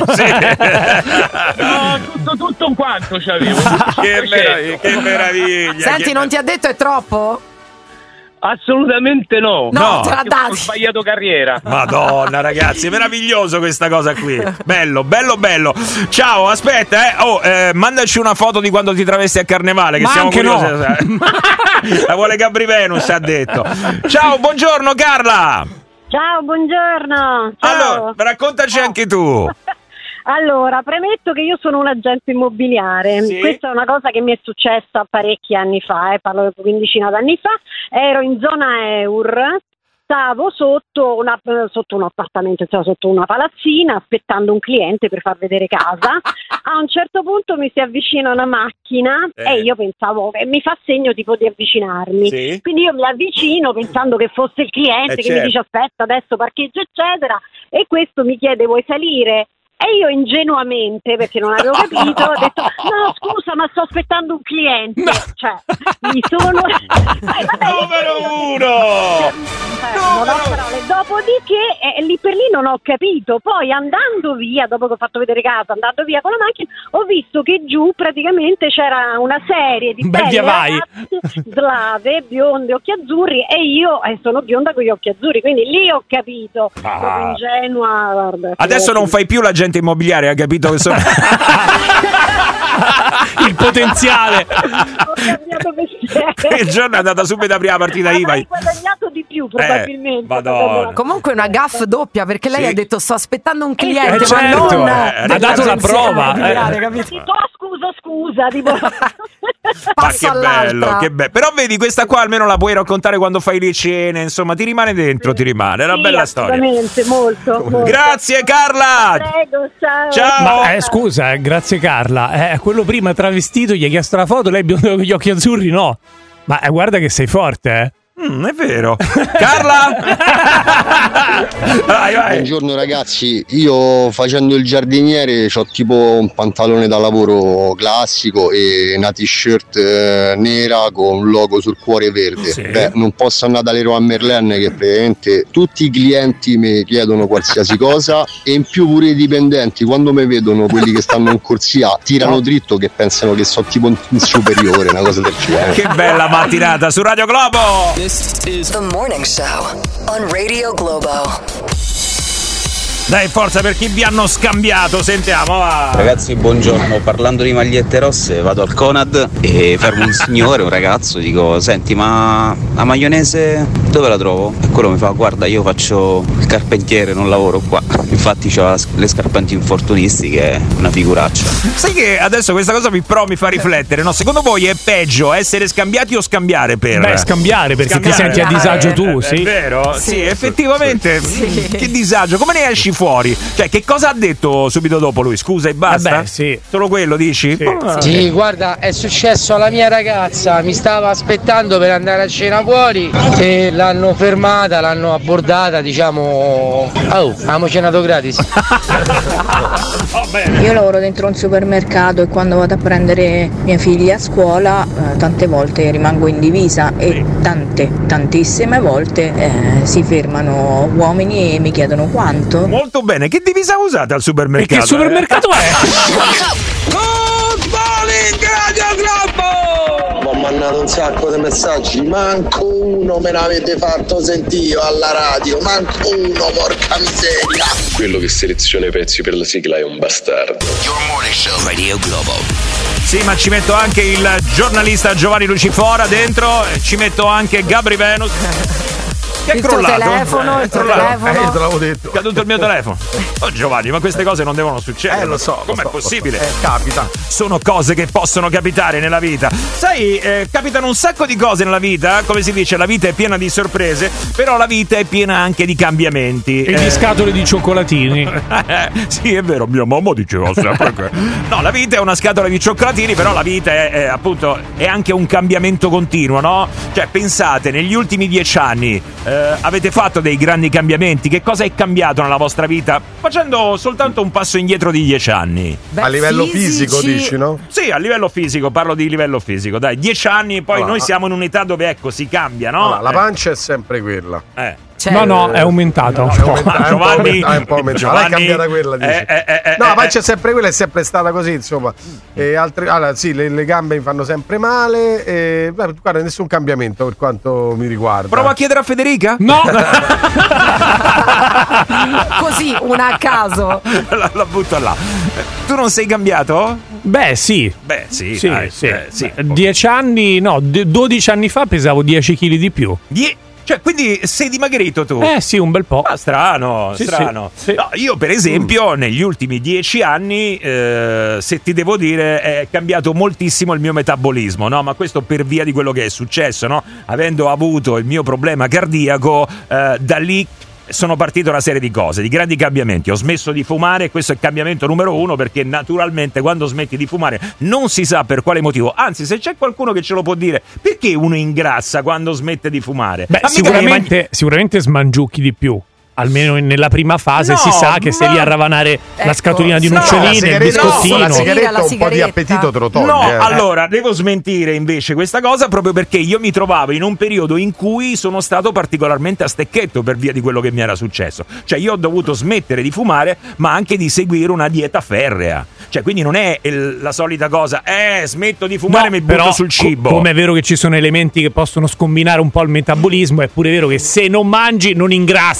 No, tutto, tutto un quanto c'avevo. Che meraviglia, che meraviglia. Senti, che non ti ha detto è troppo? Assolutamente no. No, No. te l'ha Ho dati. sbagliato carriera. Madonna ragazzi, è meraviglioso questa cosa qui. Bello, bello, bello. Ciao, aspetta, eh. Oh, eh, mandaci una foto di quando ti travesti a carnevale che Ma siamo anche no. curiosi. La vuole Gabri Venus, ha detto. Ciao, buongiorno Carla. Ciao, buongiorno. Ciao. Allora, raccontaci anche tu. Allora, premetto che io sono un agente immobiliare. Sì. Questa è una cosa che mi è successa parecchi anni fa, eh, parlo di una quindicina d'anni fa. Ero in zona Eur, stavo sotto, una, sotto un appartamento, cioè sotto una palazzina, aspettando un cliente per far vedere casa. A un certo punto mi si avvicina una macchina Eh. e io pensavo che mi fa segno tipo di avvicinarmi. Sì. Quindi io mi avvicino pensando che fosse il cliente Eh, che certo. mi dice aspetta adesso parcheggio eccetera, e questo mi chiede vuoi salire? E io ingenuamente, perché non avevo capito, ho detto no scusa ma sto aspettando un cliente. Cioè mi sono eh, vabbè, Numero uno! eh, non ho parole. Dopodiché eh, lì per lì non ho capito. Poi andando via, dopo che ho fatto vedere casa, andando via con la macchina, ho visto che giù praticamente c'era una serie di Un bel belle via vai. ragazze slave, bionde, occhi azzurri, e io eh, sono bionda con gli occhi azzurri, quindi lì ho capito. Ah. Proprio ingenua, guarda. Adesso non fai più l'agente immobiliare, ha capito che sono... Il potenziale. Ho cambiato mestiere. Il giorno è andata subito a aprire la partita I V A. Avrei guadagnato di più probabilmente. Madonna. Comunque una gaff doppia, perché lei Sì. ha detto sto aspettando un cliente, Eh, ma certo, non eh, ha dato la dell'agenzia prova, immobiliare, eh. capito? Dico, oh, scusa, scusa, tipo... Ma che bello, che bello. Però vedi, questa qua almeno la puoi raccontare quando fai le cene, insomma, ti rimane dentro, ti rimane. È una Sì, bella storia. assolutamente, molto, molto. Grazie Carla. Prego, ciao. Ciao. Ma eh, scusa, eh, grazie Carla. Eh, quello prima travestito gli ha chiesto la foto, lei biondo con gli occhi azzurri, no. Ma eh, guarda che sei forte, eh. Mm, è vero. Carla? vai, vai. Buongiorno ragazzi, io facendo il giardiniere ho tipo un pantalone da lavoro classico e una t-shirt eh, nera con un logo sul cuore verde. Sì. Beh, non posso andare da Leroy Merlin che praticamente tutti i clienti mi chiedono qualsiasi cosa e in più pure i dipendenti quando mi vedono, quelli che stanno in corsia, tirano dritto che pensano che so tipo un superiore, una cosa del genere. Che bella mattinata su Radio Globo. This is the morning show on Radio Globo. Dai, forza per chi vi hanno scambiato, sentiamo. Va. Ragazzi, buongiorno. Parlando di magliette rosse, vado al Conad e fermo un signore, un ragazzo, dico: senti, ma la maionese dove la trovo? E quello mi fa: guarda, io faccio il carpentiere, non lavoro qua. Infatti c'ho le scarpe antinfortunisti, che è una figuraccia. Sai che adesso questa cosa mi, però mi fa riflettere, no? Secondo voi è peggio essere scambiati o scambiare per? Beh, scambiare, perché Scambiare. ti senti a disagio tu, È sì. vero? Sì, Sì. effettivamente. Sì. Che disagio. Come ne esci fuori? Cioè, che cosa ha detto subito dopo lui? Scusa e basta? Vabbè, sì. Solo quello dici? Ah. Sì, guarda, è successo alla mia ragazza, mi stava aspettando per andare a cena fuori e l'hanno fermata, l'hanno abbordata, diciamo, oh, abbiamo cenato gratis. Io lavoro dentro un supermercato e quando vado a prendere mia figlia a scuola eh, tante volte rimango in divisa e tante, tantissime volte eh, si fermano uomini e mi chiedono quanto. Molto bene, che divisa usate al supermercato? E che supermercato è? Good morning Radio Globo! Ho mandato un sacco di messaggi, manco uno me l'avete fatto sentire alla radio, manco uno, porca miseria. Quello che seleziona i pezzi per la sigla è un bastardo. Your morning show Radio Globo. Sì, ma ci metto anche il giornalista Giovanni Lucifora dentro, e ci metto anche Gabri Venus. Che è Il tuo crollato. telefono, il tuo crollato. telefono. Eh, io te l'avevo detto. È caduto il mio telefono. Oh Giovanni, ma queste cose non devono succedere. Eh, lo so. Com'è lo so, possibile? lo so. Eh, capita. Sono cose che possono capitare nella vita. Sai, eh, capitano un sacco di cose nella vita. Come si dice, la vita è piena di sorprese, però la vita è piena anche di cambiamenti. E di scatole di cioccolatini. Sì, è vero, mia mamma diceva sempre che... No, la vita è una scatola di cioccolatini, però la vita è, è appunto è anche un cambiamento continuo, no? Cioè, pensate, negli ultimi dieci anni eh, avete fatto dei grandi cambiamenti. Che cosa è cambiato nella vostra vita? Facendo soltanto un passo indietro di dieci anni. Beh, a livello fisici- fisico dici, no? Sì, a livello fisico, parlo di livello fisico. Dai, dieci anni, poi Allora, noi siamo in un'età dove, ecco, si cambia, no? Allora, la pancia è sempre quella. Eh. Cioè, No, no, è aumentato. No, è aumenta- è un po' Giovanni- aumenta- è un po' aumentata. Giovanni- È cambiata quella, dici. Eh, eh, eh, No, eh, la pancia eh. è sempre quella, è sempre stata così, insomma. E altre, allora, sì, le, le gambe mi fanno sempre male. E, beh, guarda, nessun cambiamento per quanto mi riguarda. Prova a chiedere a Federica? No! Così, una a caso. la, la butto là. Tu non sei cambiato? Beh, sì. Beh, sì, Sì, dai, sì. eh, sì. Beh, Dieci anni, no, d- dodici anni fa pesavo dieci chili di più. Die- Cioè, quindi sei dimagrito tu? Eh sì, un bel po'. Ah, strano, Sì, strano. sì, sì. No, io, per esempio, negli ultimi dieci anni, eh, se ti devo dire, è cambiato moltissimo il mio metabolismo, no? Ma questo per via di quello che è successo, no? Avendo avuto il mio problema cardiaco, eh, da lì sono partite una serie di cose, di grandi cambiamenti. Ho smesso di fumare e questo è il cambiamento numero uno, perché naturalmente quando smetti di fumare non si sa per quale motivo. Anzi, se c'è qualcuno che ce lo può dire, perché uno ingrassa quando smette di fumare? Beh, Ma mica sicuramente, ne sicuramente smangiucchi di più. Almeno nella prima fase No, si sa che sei lì a ma- ravanare la Ecco, scatolina di no, noccioline, la il sigaretta- biscottino. no, la sigaretta La un po' di sigaretta. appetito te lo toglie. No, eh. allora devo smentire invece questa cosa, proprio perché io mi trovavo in un periodo in cui sono stato particolarmente a stecchetto per via di quello che mi era successo. Cioè, io ho dovuto smettere di fumare, ma anche di seguire una dieta ferrea. Cioè, quindi non è il- la solita cosa, eh, smetto di fumare e No, mi butto però, sul cibo. co- come è vero che ci sono elementi che possono scombinare un po' il metabolismo, è pure vero che se non mangi non ingrassi, perché quello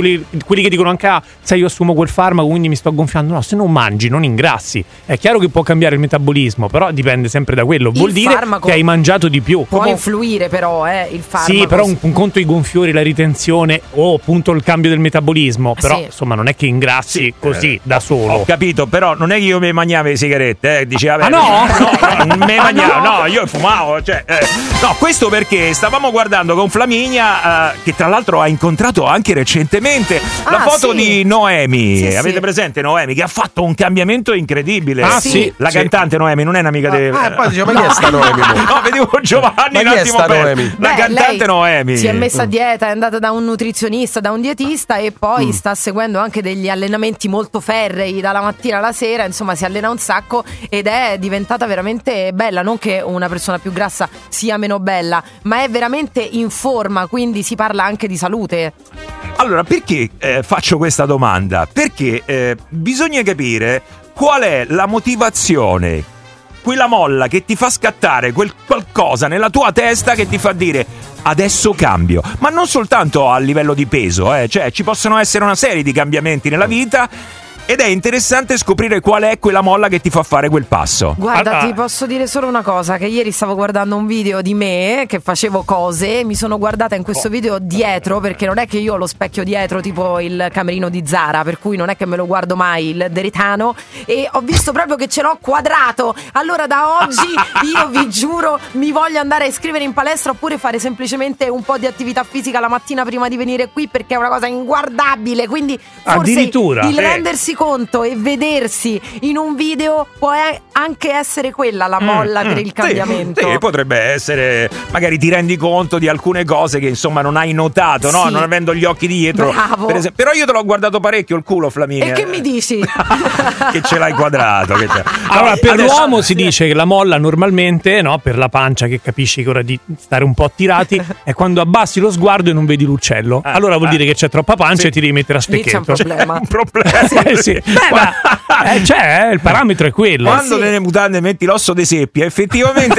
quelli, quelli che dicono anche ah, sai io assumo quel farmaco quindi mi sto gonfiando. No, se non mangi non ingrassi. È chiaro che può cambiare il metabolismo, però dipende sempre da quello. Vuol Il dire farmaco che hai mangiato di più. Può Proprio- influire però, eh, il farmaco. Sì, però un, un conto i gonfiori, la ritenzione o appunto il cambio del metabolismo. Però sì. insomma non è che ingrassi così da solo. Ho capito, però non è che io mi mangiavo le sigarette, eh. Diceva, Ah, no? no, non me mangiavo, no, io fumavo, cioè, eh. No, questo perché stavamo guardando con Flaminia, eh, che tra l'altro ha incontrato anche recentemente, la Ah, foto sì. di Noemi. Sì, Avete sì. presente Noemi? Che ha fatto un cambiamento incredibile. Ah, sì. La Sì. cantante Noemi, non è un'amica di... Ah, e poi dicevo, ma chi è sta Noemi? No, vedevo Giovanni Ma un chi è attimo sta per- Noemi? La Beh, cantante lei Noemi. si è messa a dieta, è andata da un nutrizionista, da un dietista e poi Mm. sta seguendo anche degli allenamenti molto ferrei dalla mattina alla sera, insomma si allena un sacco ed è diventata veramente bella, non che una persona più grassa sia meno bella, ma è veramente in forma, quindi si parla anche di salute. Allora, perché eh, faccio questa domanda? Perché eh, bisogna capire qual è la motivazione, quella molla che ti fa scattare quel qualcosa nella tua testa che ti fa dire adesso cambio. Ma non soltanto a livello di peso, eh, cioè ci possono essere una serie di cambiamenti nella vita ed è interessante scoprire qual è quella molla che ti fa fare quel passo. Guarda, Ah, ti posso dire solo una cosa, che ieri stavo guardando un video di me che facevo cose, mi sono guardata in questo video dietro, perché non è che io ho lo specchio dietro tipo il camerino di Zara, per cui non è che me lo guardo mai il deretano, e ho visto proprio che ce l'ho quadrato. Allora da oggi io vi giuro mi voglio andare a iscrivere in palestra oppure fare semplicemente un po' di attività fisica la mattina prima di venire qui, perché è una cosa inguardabile, quindi forse Addirittura? il Sì. rendersi conto e vedersi in un video può e- anche essere quella la molla per il cambiamento. Sì, sì, potrebbe essere, magari ti rendi conto di alcune cose che insomma non hai notato, no? Sì. Non avendo gli occhi dietro. Bravo. Per esempio. Però io te l'ho guardato parecchio il culo, Flaminia. E che mi dici? Che ce l'hai quadrato. Che c'è. Allora, per Adesso- l'uomo si dice che la molla normalmente, no, per la pancia che capisci che è ora di stare un po' tirati, è quando abbassi lo sguardo e non vedi l'uccello. Allora vuol eh. dire che c'è troppa pancia Sì. e ti devi mettere a Lì c'è un specchietto. problema. Un problema. Eh, sì. Beh, ma, eh, c'è, eh, il parametro è quello. Quando sì. nelle mutande metti l'osso di seppia, effettivamente.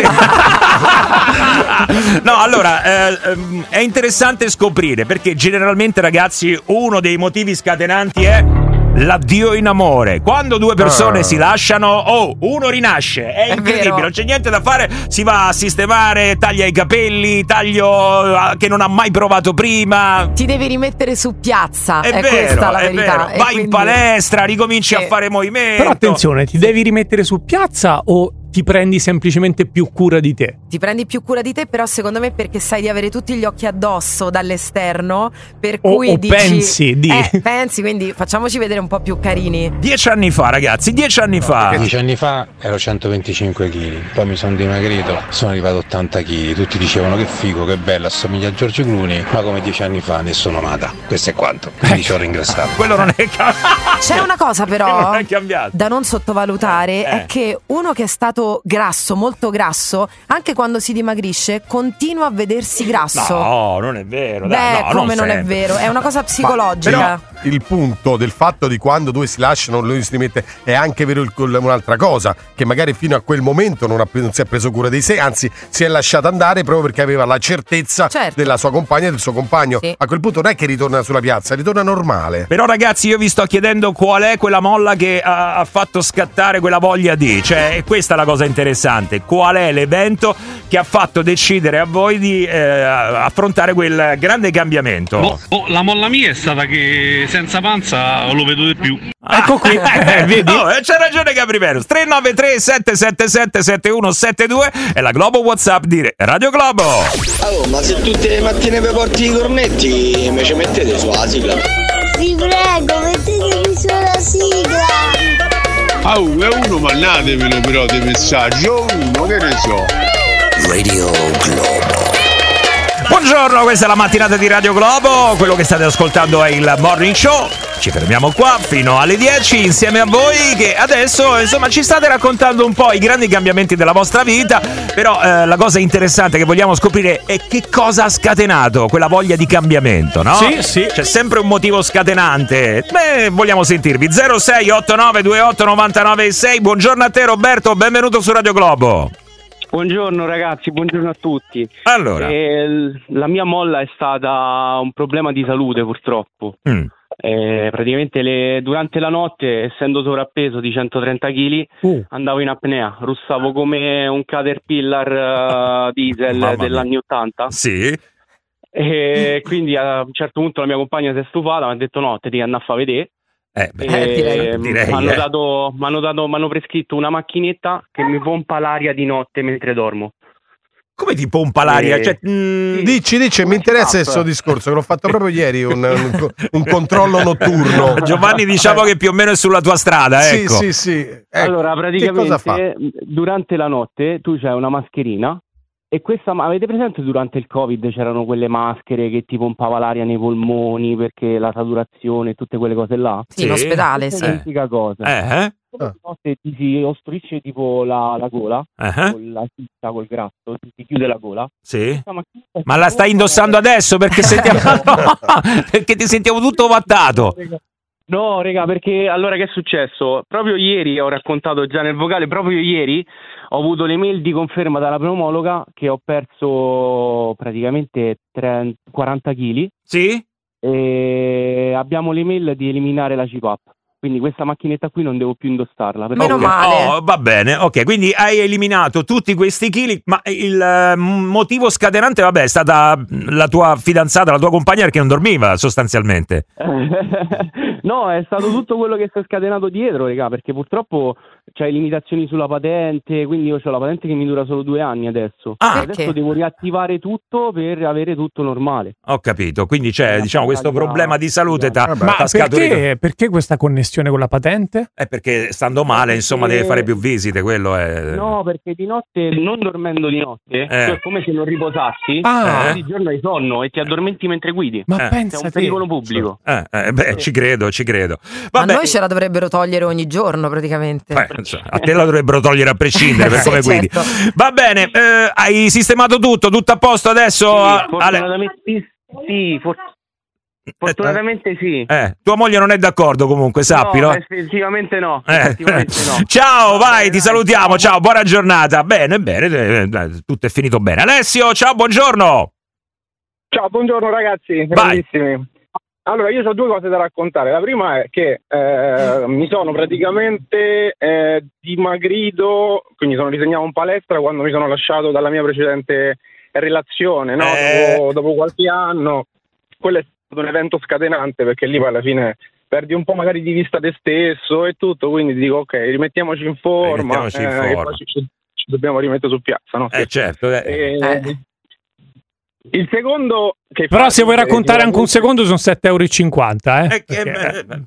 No, allora eh, ehm, è interessante scoprire perché generalmente, ragazzi, uno dei motivi scatenanti è l'addio in amore. Quando due persone Ah. si lasciano, oh, uno rinasce, è, È incredibile, vero. non c'è niente da fare, si va a sistemare, taglia i capelli, taglio eh, che non ha mai provato prima. Ti devi rimettere su piazza, È, è, vero, questa la è verità. vero. E Vai in quindi- palestra, ricominci a Sì. fare movimento. Però attenzione, ti devi rimettere su piazza o ti prendi semplicemente più cura di te? Ti prendi più cura di te, però secondo me perché sai di avere tutti gli occhi addosso dall'esterno, per O- cui o dici, pensi di- eh, pensi, quindi facciamoci vedere un po' più carini. Dieci anni fa, ragazzi, dieci anni fa. Dieci anni fa ero centoventicinque chili, poi mi sono dimagrito, sono arrivato a ottanta chili, tutti dicevano che figo, che bello, assomiglia a George Clooney, ma come dieci anni fa nessuno amata, questo è quanto, quindi ci ho ringraziato. Quello non è cambiato. C'è una cosa Quello però non è cambiato. da non sottovalutare, Eh. è che uno che è stato grasso, molto grasso, anche quando si dimagrisce continua a vedersi grasso. No, non è vero. Beh, dai, no, come non è sempre. vero, è una cosa Ma psicologica. però il punto del fatto di quando due si lasciano, lui si rimette, è anche vero il- un'altra cosa, che magari fino a quel momento non, ha, non si è preso cura di sé, anzi si è lasciata andare proprio perché aveva la certezza Certo. della sua compagna e del suo compagno. Sì. A quel punto non è che ritorna sulla piazza, ritorna normale. Però, ragazzi, io vi sto chiedendo qual è quella molla che ha, ha fatto scattare quella voglia di. Cioè, è questa la cosa interessante. Qual è l'evento che ha fatto decidere a voi di eh, affrontare quel grande cambiamento? Boh, boh, la molla mia è stata che senza panza lo vedo di più. Ecco qui, eh, vedi? Oh, eh, c'è ragione Gabrielus. tre nove tre sette sette sette sette uno sette due è la Globo WhatsApp di Radio Globo. Oh, ma se tutte le mattine vi porti i cornetti, me ci mettete sulla sigla. Vi prego, mettetemi sulla sigla. Ah, uno e uno mandatevelo però dei messaggi, o uno, che ne so. Radio Globo. Buongiorno, questa è la mattinata di Radio Globo. Quello che state ascoltando è il Morning Show. Ci fermiamo qua fino alle dieci insieme a voi, che adesso insomma ci state raccontando un po' i grandi cambiamenti della vostra vita. Però eh, la cosa interessante che vogliamo scoprire è che cosa ha scatenato quella voglia di cambiamento, no? Sì, sì. C'è sempre un motivo scatenante. Beh, vogliamo sentirvi. zero sei otto nove due otto nove nove sei. Buongiorno a te Roberto, benvenuto su Radio Globo. Buongiorno ragazzi, buongiorno a tutti. Allora, Eh, l- la mia molla è stata un problema di salute purtroppo. mm, Eh, praticamente le- durante la notte, essendo sovrappeso di centotrenta chili, Uh. andavo in apnea, russavo come un Caterpillar eh, diesel Mamma degli mia. anni ottanta. sì, E quindi a un certo punto la mia compagna si è stufata, mi ha detto no, te devi andare a fare vedere. eh, beh, E direi. direi, mi hanno eh. dato, m'hanno dato, m'hanno prescritto una macchinetta che mi pompa l'aria di notte mentre dormo. Come ti pompa l'aria? Eh, Cioè, mm, Dici, dici, mi interessa il suo discorso, che l'ho fatto proprio ieri, un, un- un controllo notturno. Giovanni, diciamo che più o meno è sulla tua strada, Sì, ecco. sì, sì. Ecco, Allora, che cosa fa? praticamente durante la notte tu c'hai una mascherina e questa, ma avete presente durante il Covid c'erano quelle maschere che ti pompava l'aria nei polmoni perché la saturazione e tutte quelle cose là? Sì, in ospedale, Questa sì. è identica cosa. Eh, eh? Come di notte ti si ostruisce tipo la, la gola, Eh? con la ciccia, col grasso, ti si chiude la gola. Sì. Questa macchinetta Ma si la stai pompa- indossando adesso perché sentiamo perché ti sentiamo tutto vattato. No, raga, perché allora che è successo? Proprio ieri, ho raccontato già nel vocale, proprio ieri ho avuto le mail di conferma dalla pneumologa che ho perso praticamente trenta quaranta chili Sì? e abbiamo le mail di eliminare la C PAP. Quindi questa macchinetta qui non devo più indossarla. perché- Meno Ok. male. Oh, va bene, ok, quindi hai eliminato tutti questi chili, ma il eh, motivo scatenante, vabbè, è stata la tua fidanzata, la tua compagna perché non dormiva sostanzialmente. No, è stato tutto quello che si è scatenato dietro, raga, perché purtroppo c'hai limitazioni sulla patente, quindi io ho la patente che mi dura solo due anni adesso. Ah. E adesso devo riattivare tutto per avere tutto normale. Ho capito, quindi c'è Una diciamo questo battaglia- problema di salute t'ha, Vabbè. Ma t'ha scaturito. perché, perché questa connessione con la patente? È perché stando male, insomma, Perché- deve fare più visite, quello è. No, perché di notte, non dormendo di notte, Eh. cioè come se non riposassi, Ah. di giorno hai sonno e ti addormenti mentre guidi. Ma Eh. pensa È un te. pericolo pubblico. Eh, eh, beh, ci credo, ci credo. Ma Vabbè, noi ce la dovrebbero togliere ogni giorno praticamente. eh, insomma, a te la dovrebbero togliere a prescindere per Sì, come guidi. certo. Va bene, eh, hai sistemato tutto, tutto a posto adesso? Sì, Ale- fortunatamente sì, sì, for- fortunatamente sì. Eh, tua moglie non è d'accordo comunque, sappilo. No, effettivamente no. Eh. Effettivamente no. Ciao, vai, bene, ti dai, salutiamo. Ciao, buona giornata. Bene, bene, eh, eh, tutto è finito bene. Alessio, ciao, buongiorno. Ciao, buongiorno ragazzi, Vai. grandissimi. Allora, io ho due cose da raccontare. La prima è che eh, mi sono praticamente eh, dimagrito, quindi sono risegnato in palestra quando mi sono lasciato dalla mia precedente relazione, no? Eh. dopo, dopo qualche anno. Quello è stato un evento scatenante perché lì poi alla fine perdi un po' magari di vista te stesso e tutto, quindi dico ok, rimettiamoci in forma, Rimettiamoci in eh, che forma. poi ci, ci- ci dobbiamo rimettere su piazza, no? Eh, certo. eh. E- Il secondo che Però fa se vuoi ridere raccontare anche un sicuramente- secondo sono sette euro e cinquanta, eh. Eh, che- Perché- eh,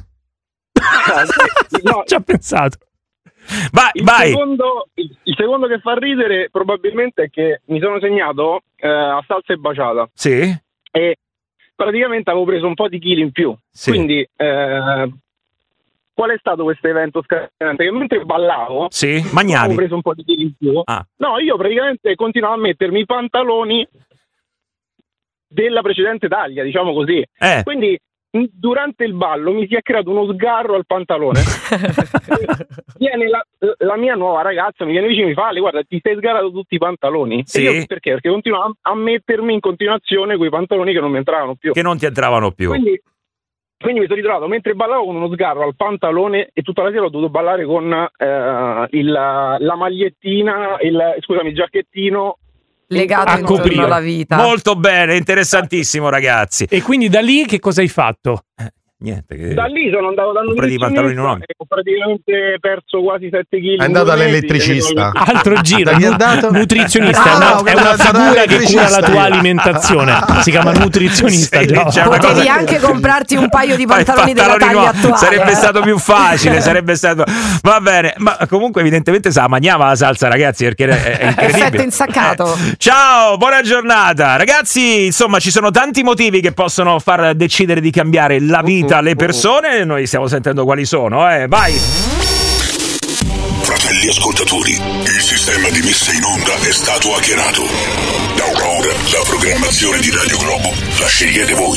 No, Ci ha pensato. Vai, il, vai. secondo, il, il secondo che fa ridere probabilmente è che mi sono segnato eh, a salsa e baciata Sì? e praticamente avevo preso un po' di chili in più. Sì. Quindi eh, qual è stato questo evento scatenante? Che mentre ballavo Sì? Magnavi? avevo preso un po' di chili in più. Ah. No, io praticamente continuavo a mettermi i pantaloni della precedente taglia, diciamo così. Eh. Quindi mh, durante il ballo mi si è creato uno sgarro al pantalone. Viene la, la mia nuova ragazza, mi viene vicino e mi fa: Ale, guarda, ti sei sgarato tutti i pantaloni. Sì. E io perché? Perché continuavo a, a mettermi in continuazione quei pantaloni che non mi entravano più. Che non ti entravano più. Quindi, quindi mi sono ritrovato mentre ballavo con uno sgarro al pantalone e tutta la sera ho dovuto ballare con eh, il, la magliettina, il, scusami, il giacchettino Legato A intorno coprire. alla vita. Molto bene, interessantissimo, ragazzi. E quindi da lì che cosa hai fatto? Niente. Che... Da lì sono andato dal Comprati i pantaloni nutrizionista nuovi. e ho praticamente perso quasi sette chili. È andato all'elettricista. Altro giro, Gli ha nu- dato- nutrizionista, Ah, è una, no, è una guarda, figura che l'elettricista cura la tua io. alimentazione. Si chiama nutrizionista. Sì, Gio. c'è una Potevi cosa- anche comprarti un paio di Fai pantaloni della pantaloni taglia nuovi. attuale. Sarebbe eh. stato più facile, sarebbe stato. Va bene, ma comunque evidentemente se la mangiava la salsa, ragazzi, perché è, è incredibile. Effetto insaccato. Eh, Ciao, buona giornata. Ragazzi, insomma, ci sono tanti motivi che possono far decidere di cambiare la vita alle persone. Noi stiamo sentendo quali sono, eh. Vai. Fratelli ascoltatori, il sistema di messa in onda è stato hackerato. Da ora la programmazione di Radio Globo la scegliete voi.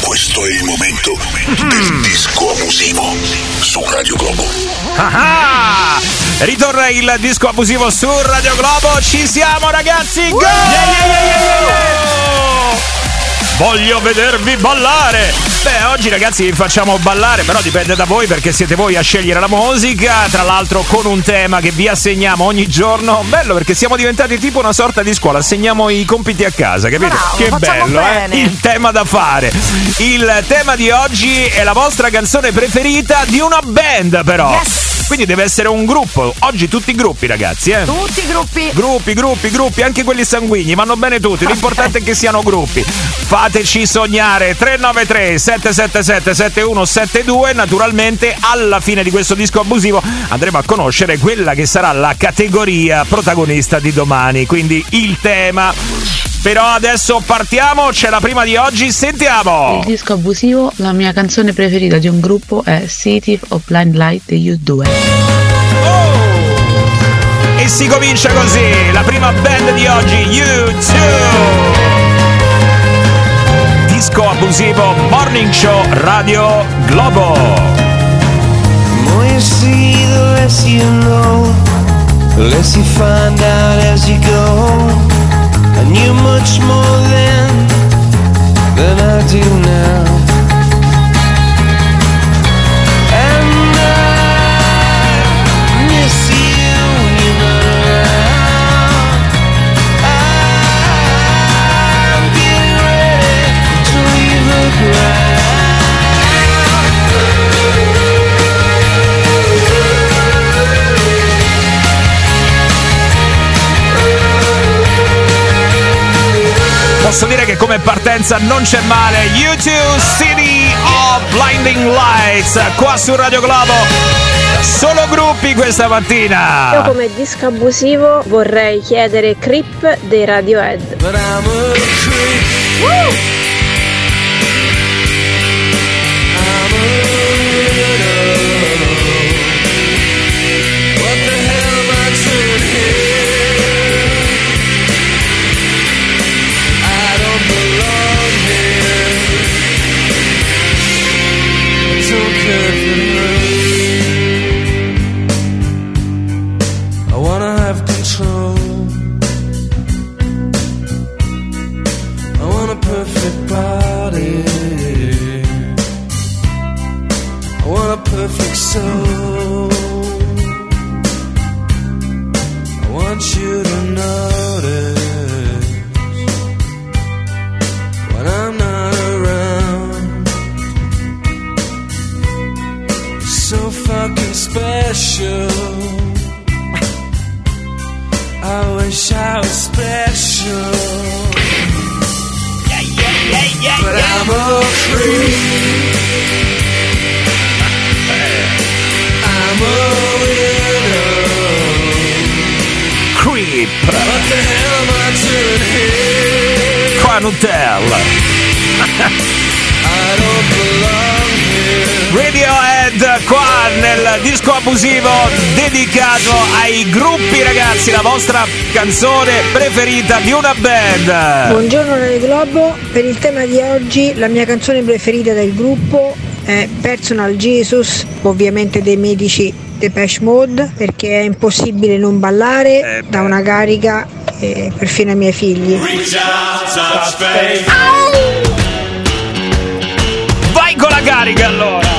Questo è il momento del disco abusivo su Radio Globo. Ah, ritorna il disco abusivo su Radio Globo. Ci siamo, ragazzi. Go! Yeah, yeah, yeah, yeah, yeah. Voglio vedervi ballare. Beh, oggi ragazzi vi facciamo ballare, però dipende da voi perché siete voi a scegliere la musica. Tra l'altro con un tema che vi assegniamo ogni giorno. Bello perché siamo diventati tipo una sorta di scuola. Assegniamo i compiti a casa, capito? Bravo, che bello, bene. eh? Il tema da fare. Il tema di oggi è la vostra canzone preferita di una band, però. Yes. Quindi deve essere un gruppo. Oggi tutti i gruppi, ragazzi, eh? Tutti i gruppi. Gruppi, gruppi, gruppi, anche quelli sanguigni, vanno bene tutti. L'importante è che siano gruppi. Fateci sognare. Tre nove tre sette sette sette sette uno sette due. Naturalmente alla fine di questo disco abusivo andremo a conoscere quella che sarà la categoria protagonista di domani. Quindi il tema. Però adesso partiamo, c'è la prima di oggi, sentiamo. Il disco abusivo, la mia canzone preferita di un gruppo è City of Blind Light degli U due. Oh! E si comincia così, la prima band di oggi, U due. Disco abusivo Morning Show Radio Globo. The more you see, the less you know, the less you find out as you go. I knew much more then than I do now. And I miss you when you're not around. I'm getting ready to leave the ground. Posso dire che come partenza non c'è male. U due City of Blinding Lights qua su Radio Globo. Solo gruppi questa mattina. Io come disco abusivo vorrei chiedere Creep dei Radiohead. But I'm a creep. Woo! I'm a weirdo. What the hell am I doing here? I don't belong here. I don't care for her. I wanna have control. I want a perfect body. I want a perfect soul. I want you to notice when I'm not around. You're so fucking special. I wish I was special. But I'm a creep. I'm a weirdo. Creep. What the hell am I doing here? Qua Nutella. I don't belong here. Radiohead qua nel disco abusivo dedicato ai gruppi, ragazzi, la vostra canzone preferita di una band. Buongiorno Radio Globo, per il tema di oggi la mia canzone preferita del gruppo è Personal Jesus, ovviamente dei medici Depeche Mode, perché è impossibile non ballare, eh da una carica eh, perfino ai miei figli. Vai con la carica allora.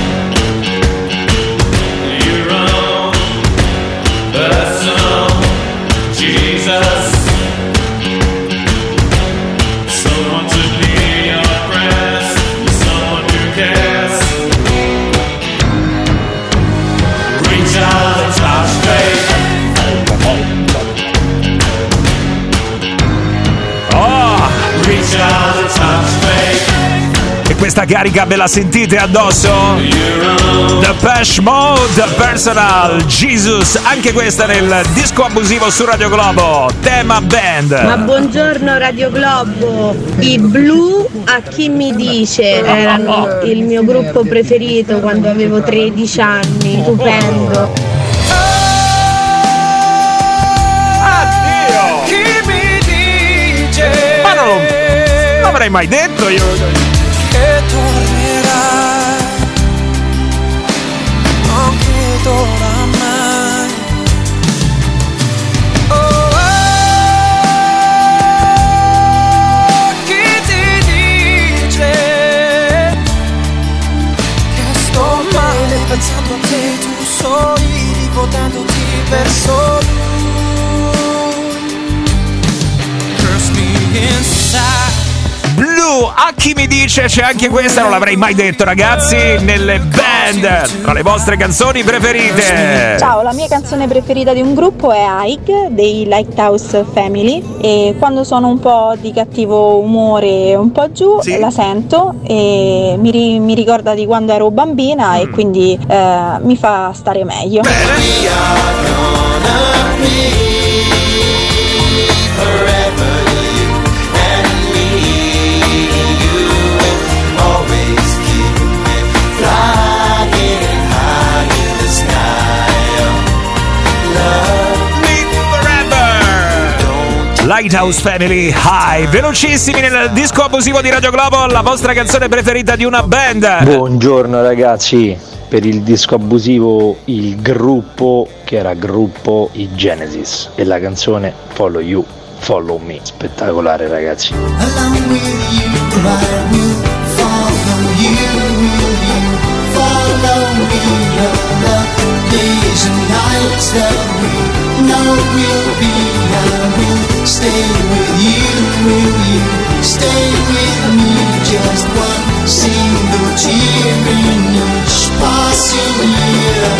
E questa carica ve la sentite addosso? Depeche Mode, Personal Jesus, anche questa nel disco abusivo su Radio Globo, tema band. Ma buongiorno Radio Globo, i Blu a chi mi dice erano il mio gruppo preferito quando avevo tredici anni, stupendo. Addio! Chi mi dice? Ma non l'avrei mai detto io. che tornerai, non credo oramai. Oh, oh, chi ti dice che sto male pensando a te, tu sorridi votandoti verso lui. Curse me inside. Blue, a chi mi dice, c'è anche questa, non l'avrei mai detto ragazzi, nelle band, tra le vostre canzoni preferite. Ciao, la mia canzone preferita di un gruppo è Aig dei Lighthouse Family, e quando sono un po' di cattivo umore, un po' giù, sì, la sento e mi, ri- mi ricorda di quando ero bambina, mm. e quindi eh, mi fa stare meglio. Lighthouse Family High, velocissimi nel disco abusivo di Radio Globo, la vostra canzone preferita di una band. Buongiorno ragazzi, per il disco abusivo il gruppo che era gruppo i Genesis e la canzone Follow You, Follow Me, spettacolare ragazzi. Along with you, I will follow you, will you follow me, all the days and nights that we know will be, I will stay with you, will you stay with me, just one single tear in each passing year,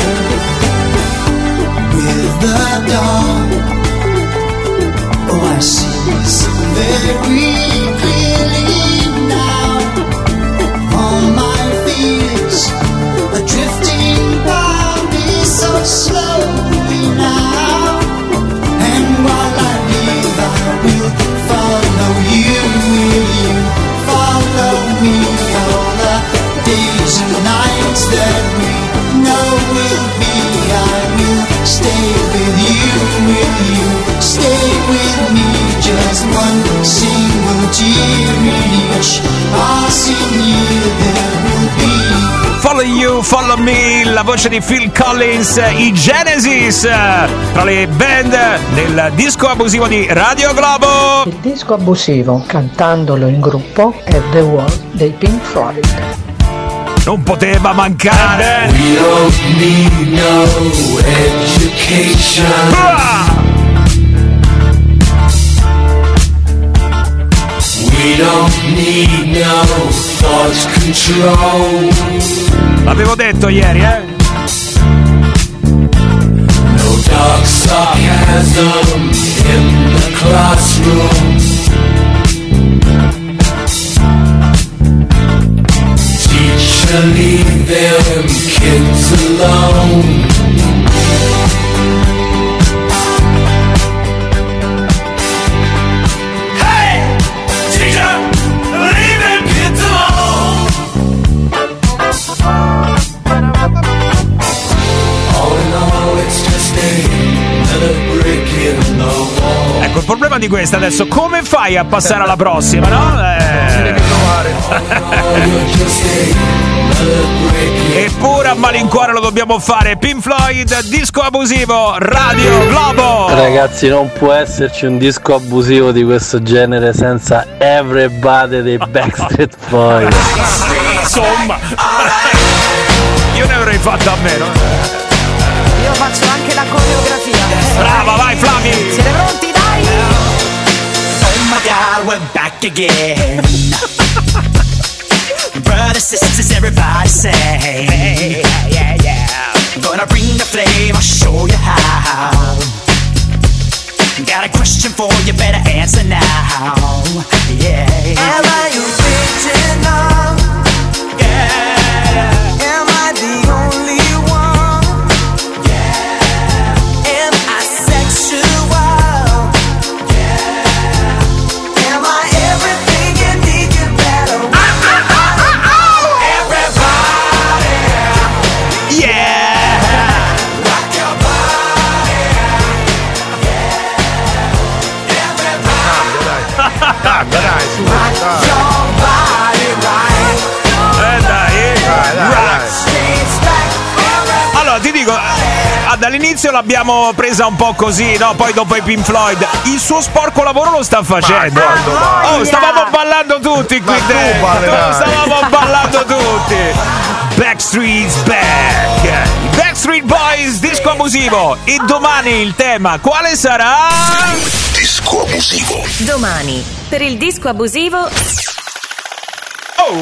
with the dawn, oh I see so very clearly now, all my fears are drifting by me so slowly now, and while I live I will follow you, will you follow me, all the days and nights that we know will be, I will stay with you, will you stay with me, just one single tear in each passing year there will be. Follow You, Follow Me, la voce di Phil Collins, i Genesis, tra le band nel disco abusivo di Radio Globo. Il disco abusivo, cantandolo in gruppo, è The Wall dei Pink Floyd. Non poteva mancare. We don't need no education. Ah! We don't need no thought control. L'avevo detto ieri, eh? No dark sarcasm in the classroom. Teacher, leave them kids alone. Ecco, il problema di questa adesso, come fai a passare alla prossima, no? Eh... Eppure a malincuore lo dobbiamo fare. Pink Floyd, disco abusivo, Radio Globo. Ragazzi, non può esserci un disco abusivo di questo genere senza Everybody dei Backstreet Boys. Insomma, io ne avrei fatto a meno. Io faccio anche la coreografia. Brava, vai Flavi. Siete pronti, dai? Oh my God, we're back again. Brothers, sisters, everybody say, yeah, yeah, yeah. Gonna bring the flame, I'll show you how. Got a question for you, better answer now. Yeah. Am I original? Yeah. Am I the only one? Yeah. Am I sexual? Yeah. Am I everything you need, you better want? Everybody, yeah. Rock your body. Yeah. Everybody. dall'inizio l'abbiamo presa un po' così, no? Poi dopo i Pink Floyd. Il suo sporco lavoro lo sta facendo. Oh, stavamo ballando tutti qui dentro. Stavamo ballando tutti. Backstreet's Back. I Backstreet Boys, disco abusivo. E domani il tema quale sarà? Disco abusivo. Domani, per il disco abusivo. Oh!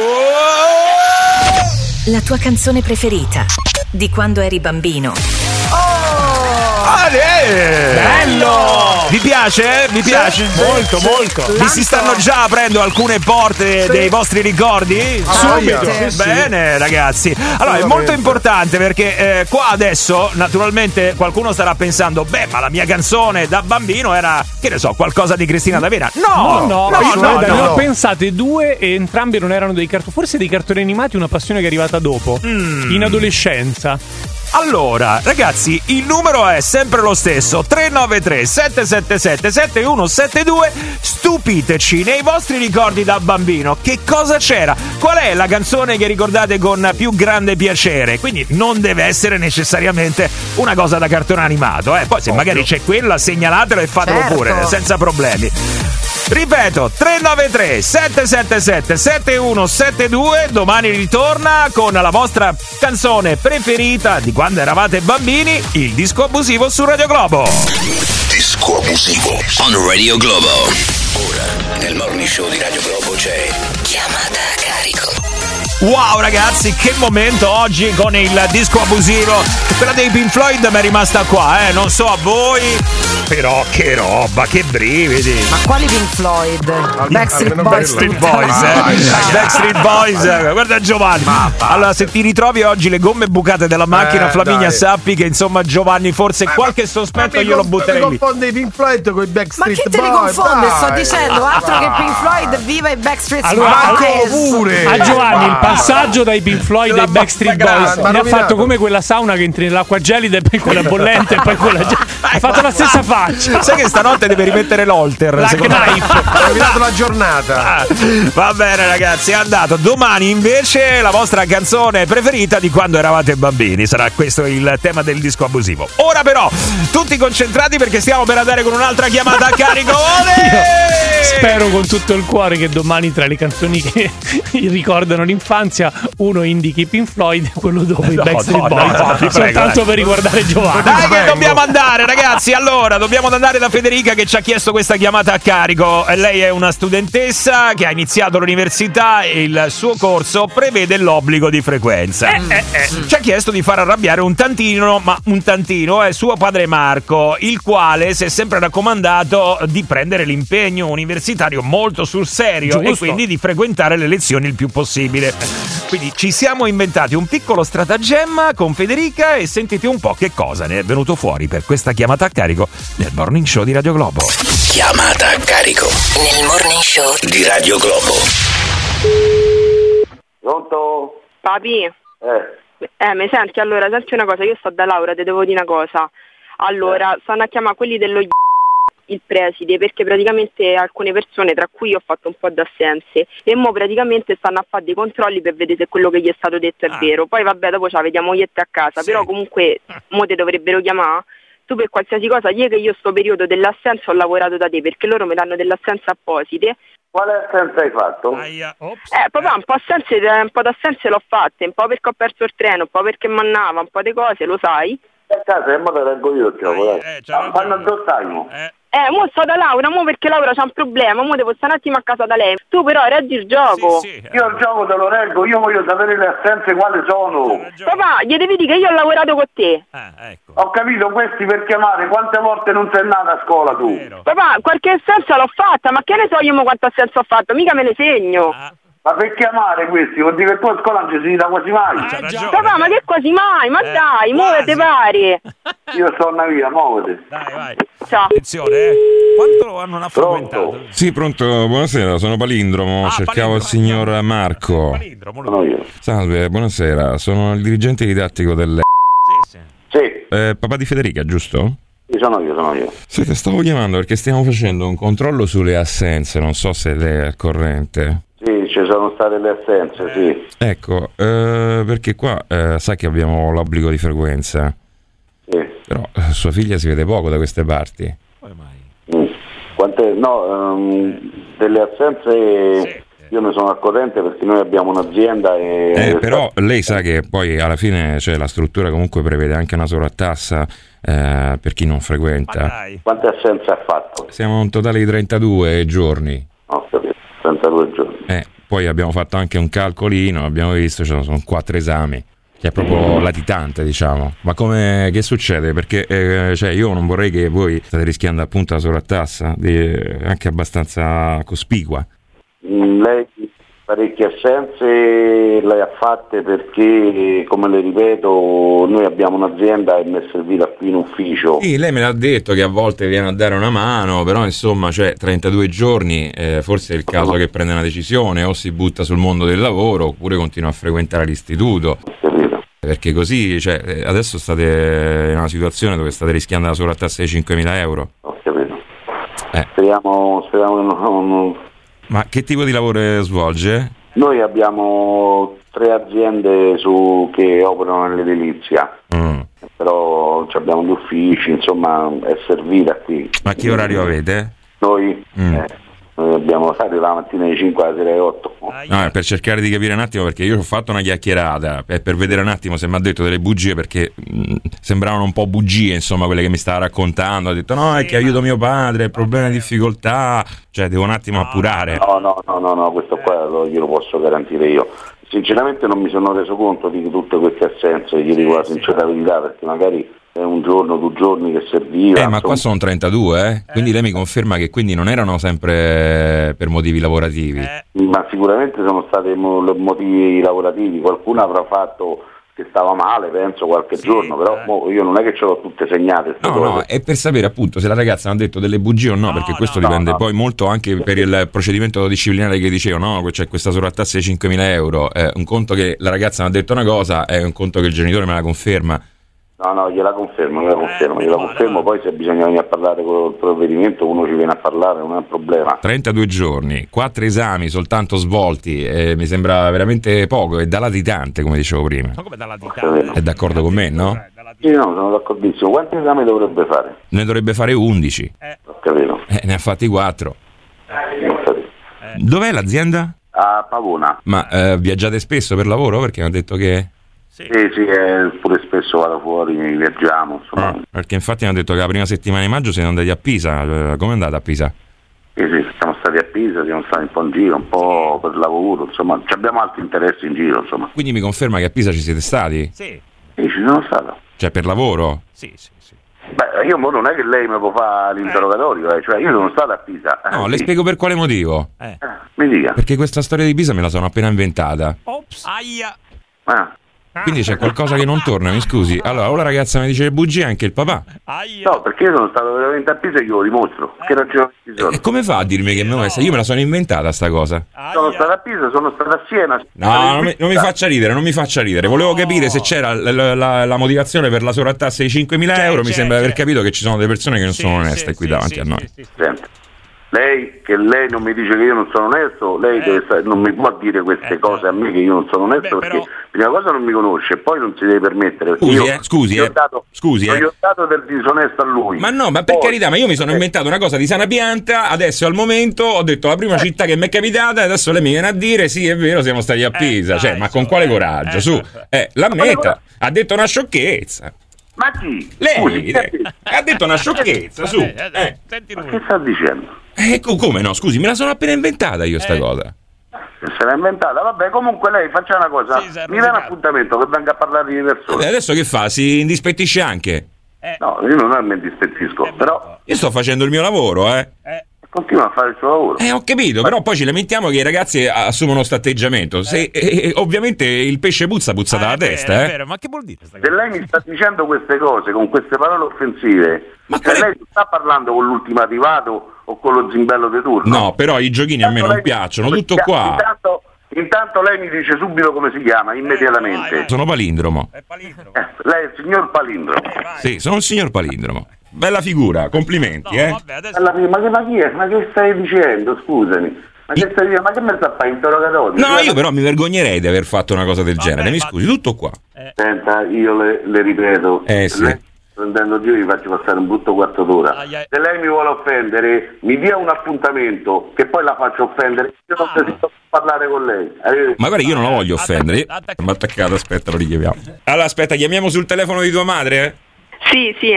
La tua canzone preferita di quando eri bambino. Bello! Vi piace? Vi piace? Sì, molto, molto. Vi si stanno già aprendo alcune porte sì. dei vostri ricordi? Subito. Sì, bene, ragazzi. Allora, è molto importante perché eh, qua adesso, naturalmente, qualcuno starà pensando: beh, ma la mia canzone da bambino era, che ne so, qualcosa di Cristina D'Avena. No, no, no. no, io no, ne no. ho pensate due e entrambi non erano dei cartoni, forse dei cartoni animati, una passione che è arrivata dopo, mm. in adolescenza. Allora, ragazzi, il numero è sempre lo stesso: tre nove tre sette sette sette sette uno sette due. Stupiteci nei vostri ricordi da bambino. Che cosa c'era? Qual è la canzone che ricordate con più grande piacere? Quindi non deve essere necessariamente una cosa da cartone animato, eh. Poi se magari c'è quella, segnalatelo e fatelo certo. pure, senza problemi. Ripeto, tre nove tre sette sette sette sette uno sette due. Domani ritorna con la vostra canzone preferita di quando eravate bambini, il disco abusivo su Radio Globo. Disco abusivo on Radio Globo. Ora, nel morning show di Radio Globo c'è chiamata a carico. Wow ragazzi, che momento oggi con il disco abusivo. Quella dei Pink Floyd mi è rimasta qua, eh. Non so a voi, però che roba, che brividi. Ma quali Pink Floyd? Backstreet Boys. Backstreet Boys, eh. Backstreet Boys. Guarda Giovanni. Allora, se ti ritrovi oggi le gomme bucate della macchina, Eh, Flaminia, dai. sappi che insomma Giovanni forse qualche sospetto glielo butterei mi lì. confonde i Pink Floyd con i Ma Backstreet chi te li Boys, confonde? dai. Sto dicendo altro Dai. che Pink Floyd, viva i Backstreet Allora, Boys. pure. A Giovanni il Ah. passaggio dai Pink Floyd ai Backstreet Boys ma ne ha rovinato. fatto come quella sauna che entri nell'acqua gelida e poi quella bollente e poi quella ge- ha fatto la stessa faccia. Sai che stanotte deve rimettere l'Holter, La secondo me. knife. Ha rovinato la giornata. Ah, va bene ragazzi, è andato. Domani invece la vostra canzone preferita di quando eravate bambini. Sarà questo il tema del disco abusivo. Ora però, tutti concentrati perché stiamo per andare con un'altra chiamata a carico. Olè! Spero con tutto il cuore che domani tra le canzoni che ricordano l'infanzia uno indichi i Pink Floyd e quello dopo i No, Backstreet no, Boys, no, ti prego, soltanto dai. per ricordare Giovanni. Dai che dobbiamo andare ragazzi. Allora, dobbiamo andare da Federica che ci ha chiesto questa chiamata a carico. Lei è una studentessa che ha iniziato l'università e il suo corso prevede l'obbligo di frequenza. Eh, eh, eh. Ci ha chiesto di far arrabbiare un tantino, ma un tantino è suo padre Marco, il quale si è sempre raccomandato di prendere l'impegno universitario molto sul serio e Giusto. quindi di frequentare le lezioni il più possibile. Quindi ci siamo inventati un piccolo stratagemma con Federica e sentite un po' che cosa ne è venuto fuori per questa chiamata a carico nel Morning Show di Radio Globo. Chiamata a carico nel morning show di Radio Globo. Pronto? Papi? Eh. Eh, mi senti? Allora, senti una cosa, io sto da Laura, ti devo dire una cosa. Allora, stanno a chiamare quelli dello il preside, perché praticamente alcune persone, tra cui io ho fatto un po' d'assenze, e mo praticamente stanno a fare dei controlli per vedere se quello che gli è stato detto è Ah. vero. Poi vabbè, dopo ce la vediamo io e te a casa, Sì. però comunque mo te dovrebbero chiamare. Tu per qualsiasi cosa, gli che io sto periodo dell'assenza ho lavorato da te, perché loro mi danno delle assenze apposite. Quale assenza hai fatto? Aia, ops. Eh, papà, un po' assenze, un po' d'assenze l'ho fatte, un po' perché ho perso il treno, un po' perché mannava, un po' di cose, lo sai? A casa e mo te leggo io il gioco, Aia, dai. eh, c'ha Ah, Fanno ragione. due stai mo? Eh. Eh, mo sto da Laura, mo perché Laura c'ha un problema, mo devo stare un attimo a casa da lei. Tu però reggi il gioco. Sì, sì, eh. Io il gioco te lo reggo, io voglio sapere le assenze quali sono. Papà, gli devi dire che io ho lavorato con te. Ah, ecco. Ho capito, questi per chiamare, quante volte non sei nata a scuola tu? Vero. Papà, qualche assenza l'ho fatta, ma che ne so io mo quanta assenza ho fatto, mica me ne segno. Ah, Ma per chiamare questi? Vuol dire che tu a scuola non ci si da quasi mai. c'ha ragione. Papà, ma che quasi mai? Ma Eh, dai, quasi. muovete pare. Io sto una via, muovete. Dai, vai. Ciao. Attenzione, eh. Quanto hanno non ha frequentato? Pronto? Sì, pronto, buonasera, sono Palindromo, Ah, cercavo Palindromo. il signor Marco. Palindromo, lo- Sono io. Salve, buonasera, sono il dirigente didattico delle... Sì, sì. Sì, Eh, papà di Federica, giusto? sì, sono io, sono io. Senta, stavo chiamando perché stiamo facendo un controllo sulle assenze, non so se lei è al corrente. Sì, ci sono state le assenze, sì. Ecco, eh, perché qua eh, sa che abbiamo l'obbligo di frequenza. Sì. Però eh, sua figlia si vede poco da queste parti. Mm. Quante, no, um, delle assenze sì. Io ne sono al corrente perché noi abbiamo un'azienda e... Eh, però lei sa che poi alla fine, cioè, la struttura comunque prevede anche una sovrattassa eh, per chi non frequenta. Quante assenze ha fatto? Siamo a un totale di trentadue giorni. Ho capito, trentadue giorni. Eh, poi abbiamo fatto anche un calcolino, abbiamo visto, cioè, sono quattro esami, che è proprio latitante, diciamo. Ma come, che succede? Perché eh, cioè, io non vorrei che voi state rischiando appunto la sovrattassa, di, anche abbastanza cospicua. Lei parecchie assenze le ha fatte perché, come le ripeto, noi abbiamo un'azienda e mi è servita qui in ufficio. Sì, lei me l'ha detto che a volte viene a dare una mano, però insomma, cioè trentadue giorni, eh, forse è il caso che prenda una decisione, o si butta sul mondo del lavoro oppure continua a frequentare l'istituto. Perché così, cioè, adesso state in una situazione dove state rischiando la sovrattassa di cinquemila euro. Ho capito. Eh. Speriamo, speriamo che non... non... Ma che tipo di lavoro svolge? Noi abbiamo tre aziende su, che operano nell'edilizia, mm. però abbiamo gli uffici, insomma è servita qui. Ma che orario avete? Noi, mm. eh, noi abbiamo orario la mattina alle cinque alla sera alle otto. No, per cercare di capire un attimo, perché io ho fatto una chiacchierata e per vedere un attimo se mi ha detto delle bugie, perché mh, sembravano un po' bugie, insomma, quelle che mi stava raccontando. Ha detto no, è che aiuto mio padre, problemi, difficoltà, cioè devo un attimo appurare. No, no, no, no, no, questo qua lo, glielo posso garantire io. Sinceramente non mi sono reso conto di tutte queste assenze, gli dico la sincera verità, perché magari è un giorno, due giorni che serviva. Eh, ma qua sono trentadue, eh? Quindi lei mi conferma che quindi non erano sempre per motivi lavorativi? Eh. Ma sicuramente sono stati motivi lavorativi, qualcuno avrà fatto che stava male, penso, qualche sì, giorno, però eh. mo, io non è che ce l'ho tutte segnate. No, cose. No, è per sapere appunto se la ragazza mi ha detto delle bugie o no, no perché questo no, dipende no, poi no. molto anche per il procedimento disciplinare che dicevo, no, c'è questa sovrattassa di cinquemila euro, è un conto che la ragazza mi ha detto una cosa, è un conto che il genitore me la conferma. No, no, gliela confermo, gliela confermo, gliela confermo, poi se bisogna venire a parlare col provvedimento uno ci viene a parlare, non è un problema. trentadue giorni, quattro esami soltanto svolti, eh, mi sembra veramente poco, è da latitante come dicevo prima. Ma come da latitante? È d'accordo con me, no? Sì, no, sono d'accordissimo. Quanti esami dovrebbe fare? Ne dovrebbe fare undici. Eh. Ho capito. Eh, ne ha fatti quattro. Eh. Ho capito. Eh. Dov'è l'azienda? A Pavona. Ma eh, viaggiate spesso per lavoro? Perché mi ha detto che... Sì, sì, sì eh, pure spesso vado fuori, viaggiamo, insomma. Ah, perché infatti mi hanno detto che la prima settimana di maggio siete andati a Pisa, come è andata a Pisa? Sì, sì, siamo stati a Pisa, siamo stati un po' in giro, un po' per lavoro, insomma, abbiamo altri interessi in giro, insomma. Quindi mi conferma che a Pisa ci siete stati? Sì. Sì, ci sono stato. Cioè per lavoro? Sì, sì, sì. Beh, io mo non è che lei mi può fare l'interrogatorio, eh. Cioè io sono stato a Pisa. No, eh, le sì. spiego per quale motivo. Eh. Eh, mi dica. Perché questa storia di Pisa me la sono appena inventata. Ops, aia. Ah. Quindi c'è qualcosa che non torna, mi scusi. Allora, o la ragazza mi dice le bugie, anche il papà. No, perché io sono stato veramente a Pisa e glielo dimostro. Che non c'è bisogno. E come fa a dirmi che me l'ho io me la sono inventata sta cosa? Sono stato a Pisa, sono stato a Siena. No, non mi, non mi faccia ridere, non mi faccia ridere. Volevo capire se c'era la, la, la motivazione per la sovrattassa di cinquemila euro. Mi sembra di aver capito che ci sono delle persone che non sì, sono oneste sì, qui sì, davanti sì, a noi. Sì, sì, sì. Senta, lei, che lei non mi dice che io non sono onesto, lei eh. deve stare, non mi può dire queste eh, cose a me che io non sono onesto. Beh, perché però... prima cosa non mi conosce, poi non si deve permettere. Scusi, io, eh, scusi, io eh. ho dato, scusi, non eh. gli ho dato del disonesto a lui. Ma no, ma per poi, carità, ma io mi sono eh. inventato una cosa di sana pianta, adesso al momento ho detto la prima eh. città che mi è capitata e adesso lei mi viene a dire sì, è vero, siamo stati a Pisa. Eh, cioè, dai, ma con quale coraggio? Eh, su, eh, l'ammetta, ha detto una sciocchezza. Ma chi? Lei, Scusi, lei ha detto una sciocchezza, su. Eh, eh, ma che sta dicendo? Eh, come no? Scusi, me la sono appena inventata io sta eh. cosa. Se l'ha inventata, vabbè, comunque lei faccia una cosa, sì, mi dà un appuntamento che venga a parlare di persone. E adesso che fa? Si indispettisce anche? Eh. No, io non mi indispettisco, eh, però... Io sto facendo il mio lavoro, eh. Eh. Continua a fare il suo lavoro. Eh, ho capito, ma... però poi ci lamentiamo che i ragazzi assumono questo atteggiamento. Se, eh. Eh, ovviamente il pesce puzza, puzza ah, dalla vero, testa, eh. È vero, ma che vuol dire? Se lei mi sta dicendo queste cose con queste parole offensive, ma se lei sta parlando con l'ultimativato o con lo zimbello di turno. No, però i giochini intanto a me non piacciono, tutto qua. Intanto, intanto lei mi dice subito come si chiama, immediatamente. Eh, vai, vai. Sono palindromo. È palindromo. Eh, lei è il signor palindromo. Eh, sì, sono il signor palindromo. Bella figura, complimenti, no, eh. Vabbè, adesso... ma, che, ma chi è? Ma che stai dicendo? Scusami. Ma che stai dicendo? Ma che me sta a fare interrogatorio? No, io però mi vergognerei di aver fatto una cosa del Vabbè, genere. Mi ma... scusi, tutto qua. Eh. Senta, io le, le ripeto. Eh sì. Lei, prendendo giro vi faccio passare un brutto quarto d'ora. Ah, yeah. Se lei mi vuole offendere, mi dia un appuntamento che poi la faccio offendere. Io non desidero parlare con lei. Arrivederci. Ma guarda, io non la voglio offendere. Mi ha attaccato, aspetta, lo richiamiamo. Allora, aspetta, chiamiamo sul telefono di tua madre? Sì, sì.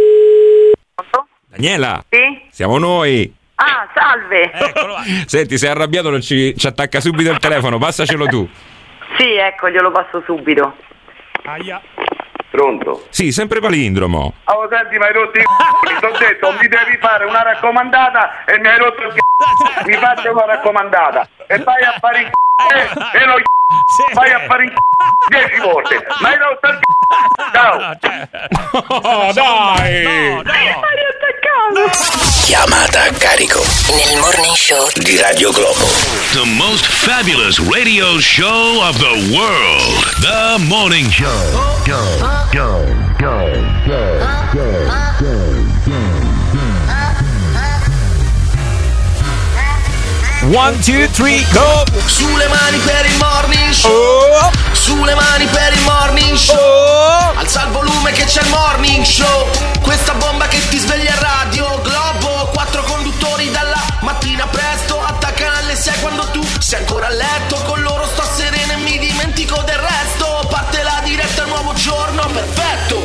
Daniela? Sì? Siamo noi. Ah, salve. Senti, sei arrabbiato, non ci, ci attacca subito il telefono, passacelo tu. Sì, ecco, glielo passo subito. Aia. Pronto? Sì, sempre palindromo. Oh, senti, mi hai rotto i c***i, ti ho detto, mi devi fare una raccomandata e mi hai rotto il c***o. Mi faccio una raccomandata e vai a fare il c***o e lo c***o, vai a fare il c***o dieci volte. Mi hai rotto il c***o. Ciao. Oh, dai. No, no. Chiamata a carico nel Morning Show di Radio Globo. The most fabulous radio show of the world. The Morning Show. Go, go, go, go, go, go, One, two, three, go! Sulle mani per il Morning Show. Oh. Sulle mani per il Morning Show. Oh. Alza il volume che c'è il Morning Show. Questa bomba che ti sveglia a Radio Globo. Quattro conduttori dalla mattina presto attaccano alle sei quando tu sei ancora a letto. Con loro sto sereno e mi dimentico del resto. Parte la diretta, nuovo giorno perfetto.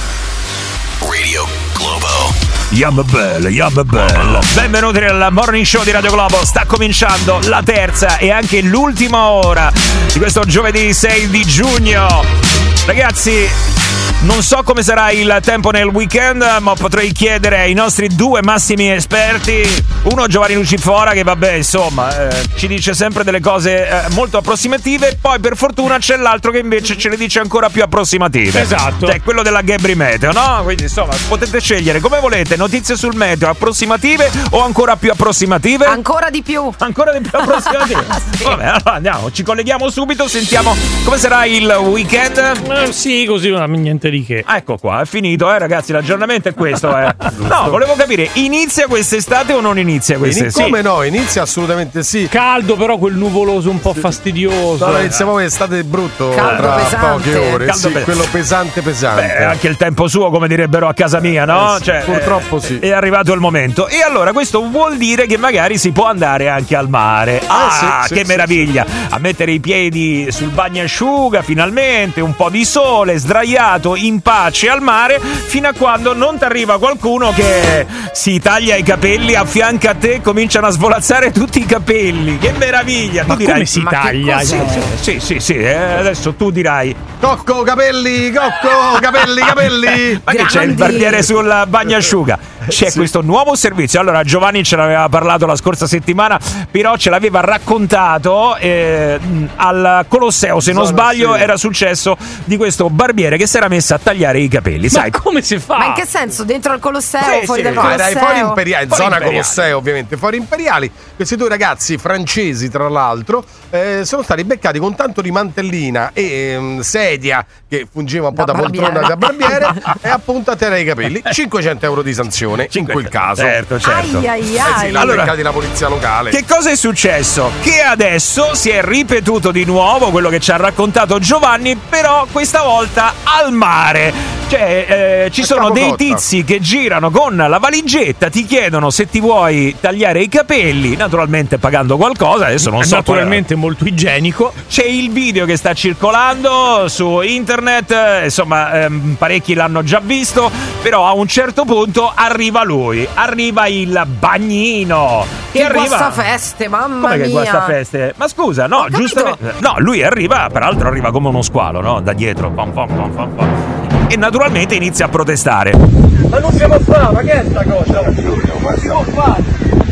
Radio Globo. Yam bella, yam bella. Benvenuti nel Morning Show di Radio Globo. Sta cominciando la terza e anche l'ultima ora di questo giovedì sei di giugno. Ragazzi, non so come sarà il tempo nel weekend, ma potrei chiedere ai nostri due massimi esperti. Uno, Giovanni Lucifora, che vabbè, insomma, eh, ci dice sempre delle cose eh, molto approssimative. Poi per fortuna c'è l'altro che invece ce le dice ancora più approssimative. Esatto. Cioè quello della Gabri Meteo, no? Quindi insomma potete scegliere come volete. Notizie sul meteo approssimative o ancora più approssimative? Ancora di più. Ancora di più approssimative. Sì. Vabbè, allora andiamo, ci colleghiamo subito, sentiamo come sarà il weekend. Eh, sì, così niente di che. Ecco qua, è finito, eh ragazzi, l'aggiornamento è questo, eh. No, volevo capire, inizia quest'estate o non inizia quest'estate? Come sì. no, inizia assolutamente sì. Caldo però, quel nuvoloso un po' fastidioso. No, iniziamo l'estate brutto Caldo tra pesante. poche ore. Caldo Sì, pe- quello pesante pesante. Beh, anche il tempo suo, come direbbero a casa mia, no? Eh sì, Cioè, purtroppo sì. È arrivato il momento. E allora questo vuol dire che magari si può andare anche al mare. Ah, sì, sì, che sì, meraviglia! A mettere i piedi sul bagnasciuga finalmente, un po' di sole, sdraiato in pace al mare, fino a quando non ti arriva qualcuno che si taglia i capelli a fianco a te e cominciano a svolazzare tutti i capelli. Che meraviglia! Ma tu dirai, come si ma taglia? Sì, sì, sì, sì, eh, adesso tu dirai. Cocco, capelli, cocco, capelli, capelli. Ma che c'è il barbiere sul bagnasciuga? C'è sì. questo nuovo servizio. Allora Giovanni ce l'aveva parlato la scorsa settimana, però ce l'aveva raccontato eh, al Colosseo, se non Zona, sbaglio, sì. era successo di questo barbiere che si era messo a tagliare i capelli. Ma sai come si fa? Ma in che senso? Dentro al Colosseo? Sì, fuori sì. dal No, Colosseo? dai, fuori imperiali, Fuori zona imperiali. Colosseo ovviamente, fuori imperiali. Questi due ragazzi francesi, tra l'altro, eh, sono stati beccati con tanto di mantellina e ehm, sedia che fungeva un po' da, Da poltrona barbiere. da barbiere e appunto a terra i capelli. cinquecento euro di sanzione in quel caso. Certo, certo. Ai, ai, Eh sì, ai. l'hanno Allora, beccati la polizia locale. Che cosa è successo? Che adesso si è ripetuto di nuovo quello che ci ha raccontato Giovanni, però questa volta al mare. Cioè, eh, ci A sono dei Capocotta. tizi che girano con la valigetta, ti chiedono se ti vuoi tagliare i capelli, naturalmente pagando qualcosa. Adesso non so. Naturalmente molto igienico. C'è il video che sta circolando su internet, eh, insomma, ehm, parecchi l'hanno già visto, però a un certo punto arriva lui, arriva il bagnino. Che E arriva. guastafeste, mamma Come che mia. guastafeste? Ma scusa, no, capito. giustamente. No, lui arriva, peraltro arriva come uno squalo, no? Da dietro. Pom, pom, pom, pom, pom. E naturalmente inizia a protestare. Ma non si può fare, ma che è sta cosa? Non si può fare.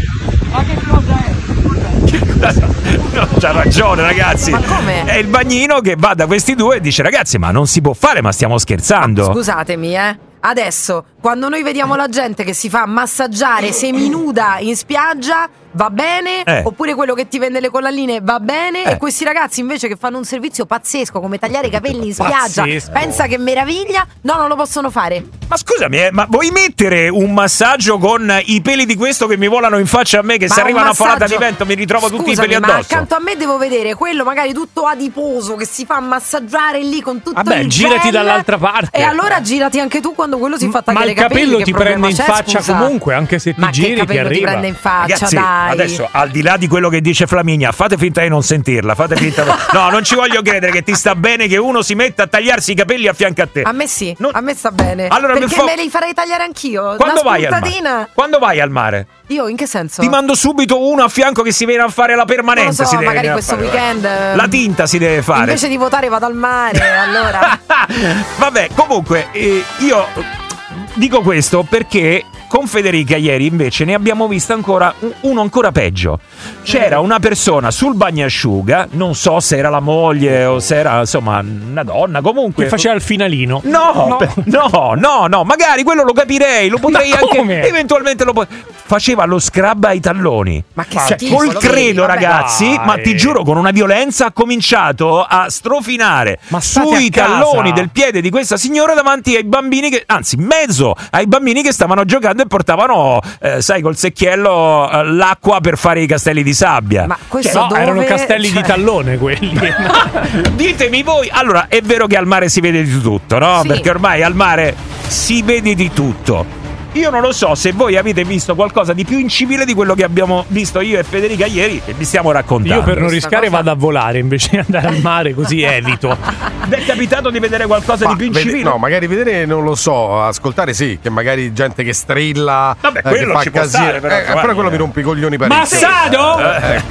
Ma che cosa è? No, c'ha ragione, ragazzi. Ma come? È il bagnino che va da questi due e dice: ragazzi, ma non si può fare, ma stiamo scherzando. Scusatemi, eh. Adesso quando noi vediamo la gente che si fa massaggiare seminuda in spiaggia, va bene, Eh. oppure quello che ti vende le collalline va bene, Eh. e questi ragazzi invece che fanno un servizio pazzesco come tagliare i capelli in spiaggia, Pazzesco. pensa che meraviglia, no, non lo possono fare. Ma scusami, eh, ma vuoi mettere un massaggio con i peli di questo che mi volano in faccia a me, che Ma se un arriva una folata di massaggio- vento mi ritrovo tutti i Scusami, peli ma addosso? accanto a me devo vedere quello magari tutto adiposo che si fa massaggiare lì con tutto Vabbè, il girati gel. dall'altra parte. E allora girati anche tu quando quello si fa Ma tagliare il i capelli. capello che ti problema prende in c'è, faccia scusa? comunque, anche se ti Ma che giri ti capello ti arriva. prende in faccia, Ragazzi, dai. adesso al di là di quello che dice Flaminia, fate finta di non sentirla, fate finta. No, non ci voglio credere che ti sta bene che uno si metta a tagliarsi i capelli a fianco a te. A me sì, a me sta bene. Allora, perché per fa- me li farei tagliare anch'io. Quando Una vai al mare? spuntatina. Quando vai al mare? Io in che senso? Ti mando subito uno a fianco che si viene a fare la permanente. Non lo so, si deve magari venire a questo fare. weekend, ehm, La tinta si deve fare. Invece di votare vado al mare, allora. Vabbè, comunque, eh, io dico questo perché con Federica ieri invece ne abbiamo visto ancora un- uno ancora peggio. C'era una persona sul bagnasciuga, non so se era la moglie o se era insomma una donna, comunque Che faceva il finalino. No, No. per- no, no, no, magari quello lo capirei, lo potrei Ma anche come? eventualmente lo po- faceva lo scrub ai talloni. Ma che Cioè, schifo, col lo vedi? credo, Vabbè. ragazzi, Dai. ma ti giuro, con una violenza ha cominciato a strofinare Ma state sui a casa. talloni del piede di questa signora davanti ai bambini che, anzi, in mezzo ai bambini che stavano giocando e portavano, eh, sai, col secchiello eh, l'acqua per fare i castelli di sabbia. Ma questo No, dove... erano castelli cioè- di tallone quelli. Ditemi voi, allora è vero che al mare si vede di tutto, no? Sì. Perché ormai al mare si vede di tutto. Io non lo so se voi avete visto qualcosa di più incivile di quello che abbiamo visto io e Federica ieri e vi stiamo raccontando. Io per non Questa rischiare cosa- vado a volare invece di andare al mare, così evito. Vi è capitato di vedere qualcosa Ma di più vede- incivile? no, magari vedere non lo so, ascoltare sì, che magari gente che strilla, Vabbè, eh, quello che fa ci può casino. stare, però, Eh, Giovanni, però quello eh. mi rompe i coglioni parecchio. Massaggio?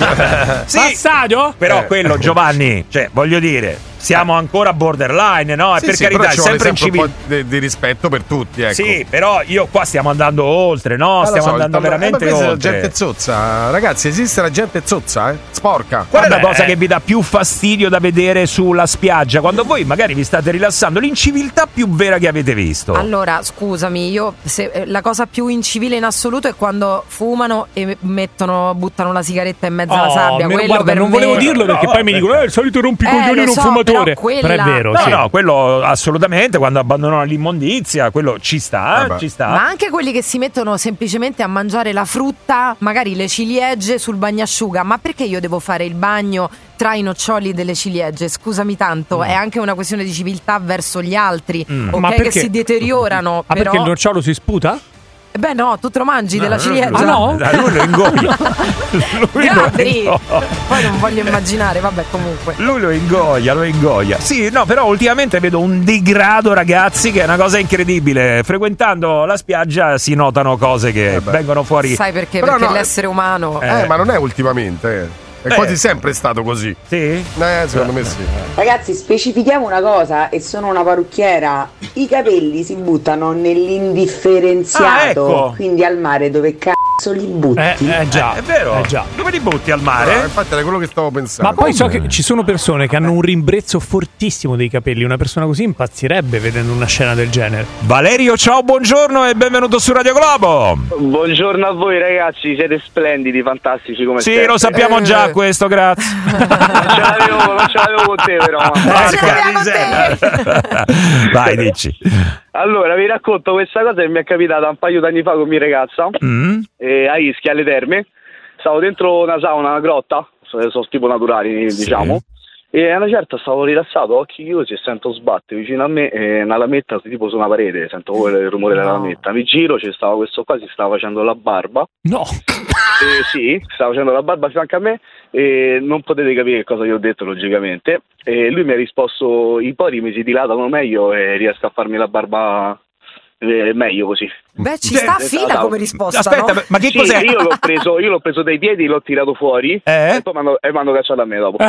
Sì, Massaggio? però Eh. quello Giovanni, cioè voglio dire, siamo ancora borderline, no? E Sì, per sì, carità, però è ci vuole sempre sempre un incivile. po' di, di rispetto per tutti, ecco. Sì, però io qua stiamo andando oltre, no? Eh, lo Stiamo so, andando il tallo- veramente eh, ma questa è oltre. la gente zozza, ragazzi, esiste la gente zozza, eh? Sporca. Qual è la Vabbè, cosa eh. che vi dà più fastidio da vedere sulla spiaggia? Quando voi magari vi state rilassando, l'inciviltà più vera che avete visto? Allora, scusami, io se, eh, la cosa più incivile in assoluto è quando fumano e mettono, buttano la sigaretta in mezzo alla Oh, sabbia. me- Quello guarda, per non me- volevo dirlo perché No, poi mi dicono: eh, il solito rompicoglioni Eh, lo era un so, fumatore. però quella- Però è vero, No, sì. no, quello assolutamente, quando abbandonano l'immondizia, quello ci sta, Vabbè. ci sta. Ma anche quelli che si mettono semplicemente a mangiare la frutta, magari le ciliegie sul bagnasciuga. Ma perché io devo fare il bagno tra i noccioli delle ciliegie? Scusami tanto, è anche una questione di civiltà verso gli altri, Mm. ok? Ma Che perché- si deteriorano. Ah, però... perché il nocciolo si sputa? Eh Beh no, tu te lo mangi della ciliegia. Ah, no? Dai, lui lo ingoia. lui, lo Gabri! ingoia. Poi non voglio immaginare, vabbè, comunque. lui lo ingoia, lo ingoia. Sì, no, però ultimamente vedo un degrado, ragazzi, che è una cosa incredibile. Frequentando la spiaggia si notano cose che beh. vengono fuori. Sai perché? Però Perché no, l'essere umano... Eh, ma non è ultimamente, eh. È Eh. quasi sempre stato così. Sì? Eh, secondo me sì. Ragazzi, specifichiamo una cosa e sono una parrucchiera. I capelli si buttano nell'indifferenziato, Ah, ecco. quindi al mare dove cazzo li butti? Eh, eh già. È vero? Eh, già. Dove li butti al Eh, mare? infatti era quello che stavo pensando. Ma poi so che ci sono persone che hanno un ribrezzo fortissimo dei capelli. Una persona così impazzirebbe vedendo una scena del genere. Valerio, ciao, buongiorno e benvenuto su Radio Globo. Buongiorno a voi ragazzi, siete splendidi, fantastici come Sì, sempre. lo sappiamo Eh. già questo, grazie. Non ce l'avevo, non ce l'avevo con te però. ma- Porca miseria. Vai, dici. Allora, vi racconto questa cosa che mi è capitata un paio d'anni fa con mia ragazza Mm? eh, a Ischia, alle terme. Stavo dentro una sauna, una grotta, sono, sono tipo naturali, Sì. diciamo. E a una certa stavo rilassato, occhi chiusi e sento sbatte vicino a me eh, una lametta tipo su una parete, sento il rumore della lametta. Mi giro, c'è stava questo qua, si stava facendo la barba. No. Eh, sì, stava facendo la barba a fianco a me e non potete capire che cosa gli ho detto logicamente. E lui mi ha risposto: i pori mi si dilatano meglio e riesco a farmi la barba eh, meglio così. Beh, ci sta a fila Esatto. come risposta, Aspetta, no? ma che Sì, cos'è? io l'ho preso, io l'ho preso dai piedi, l'ho tirato fuori Eh? e poi mi hanno- e mi hanno cacciato a me dopo.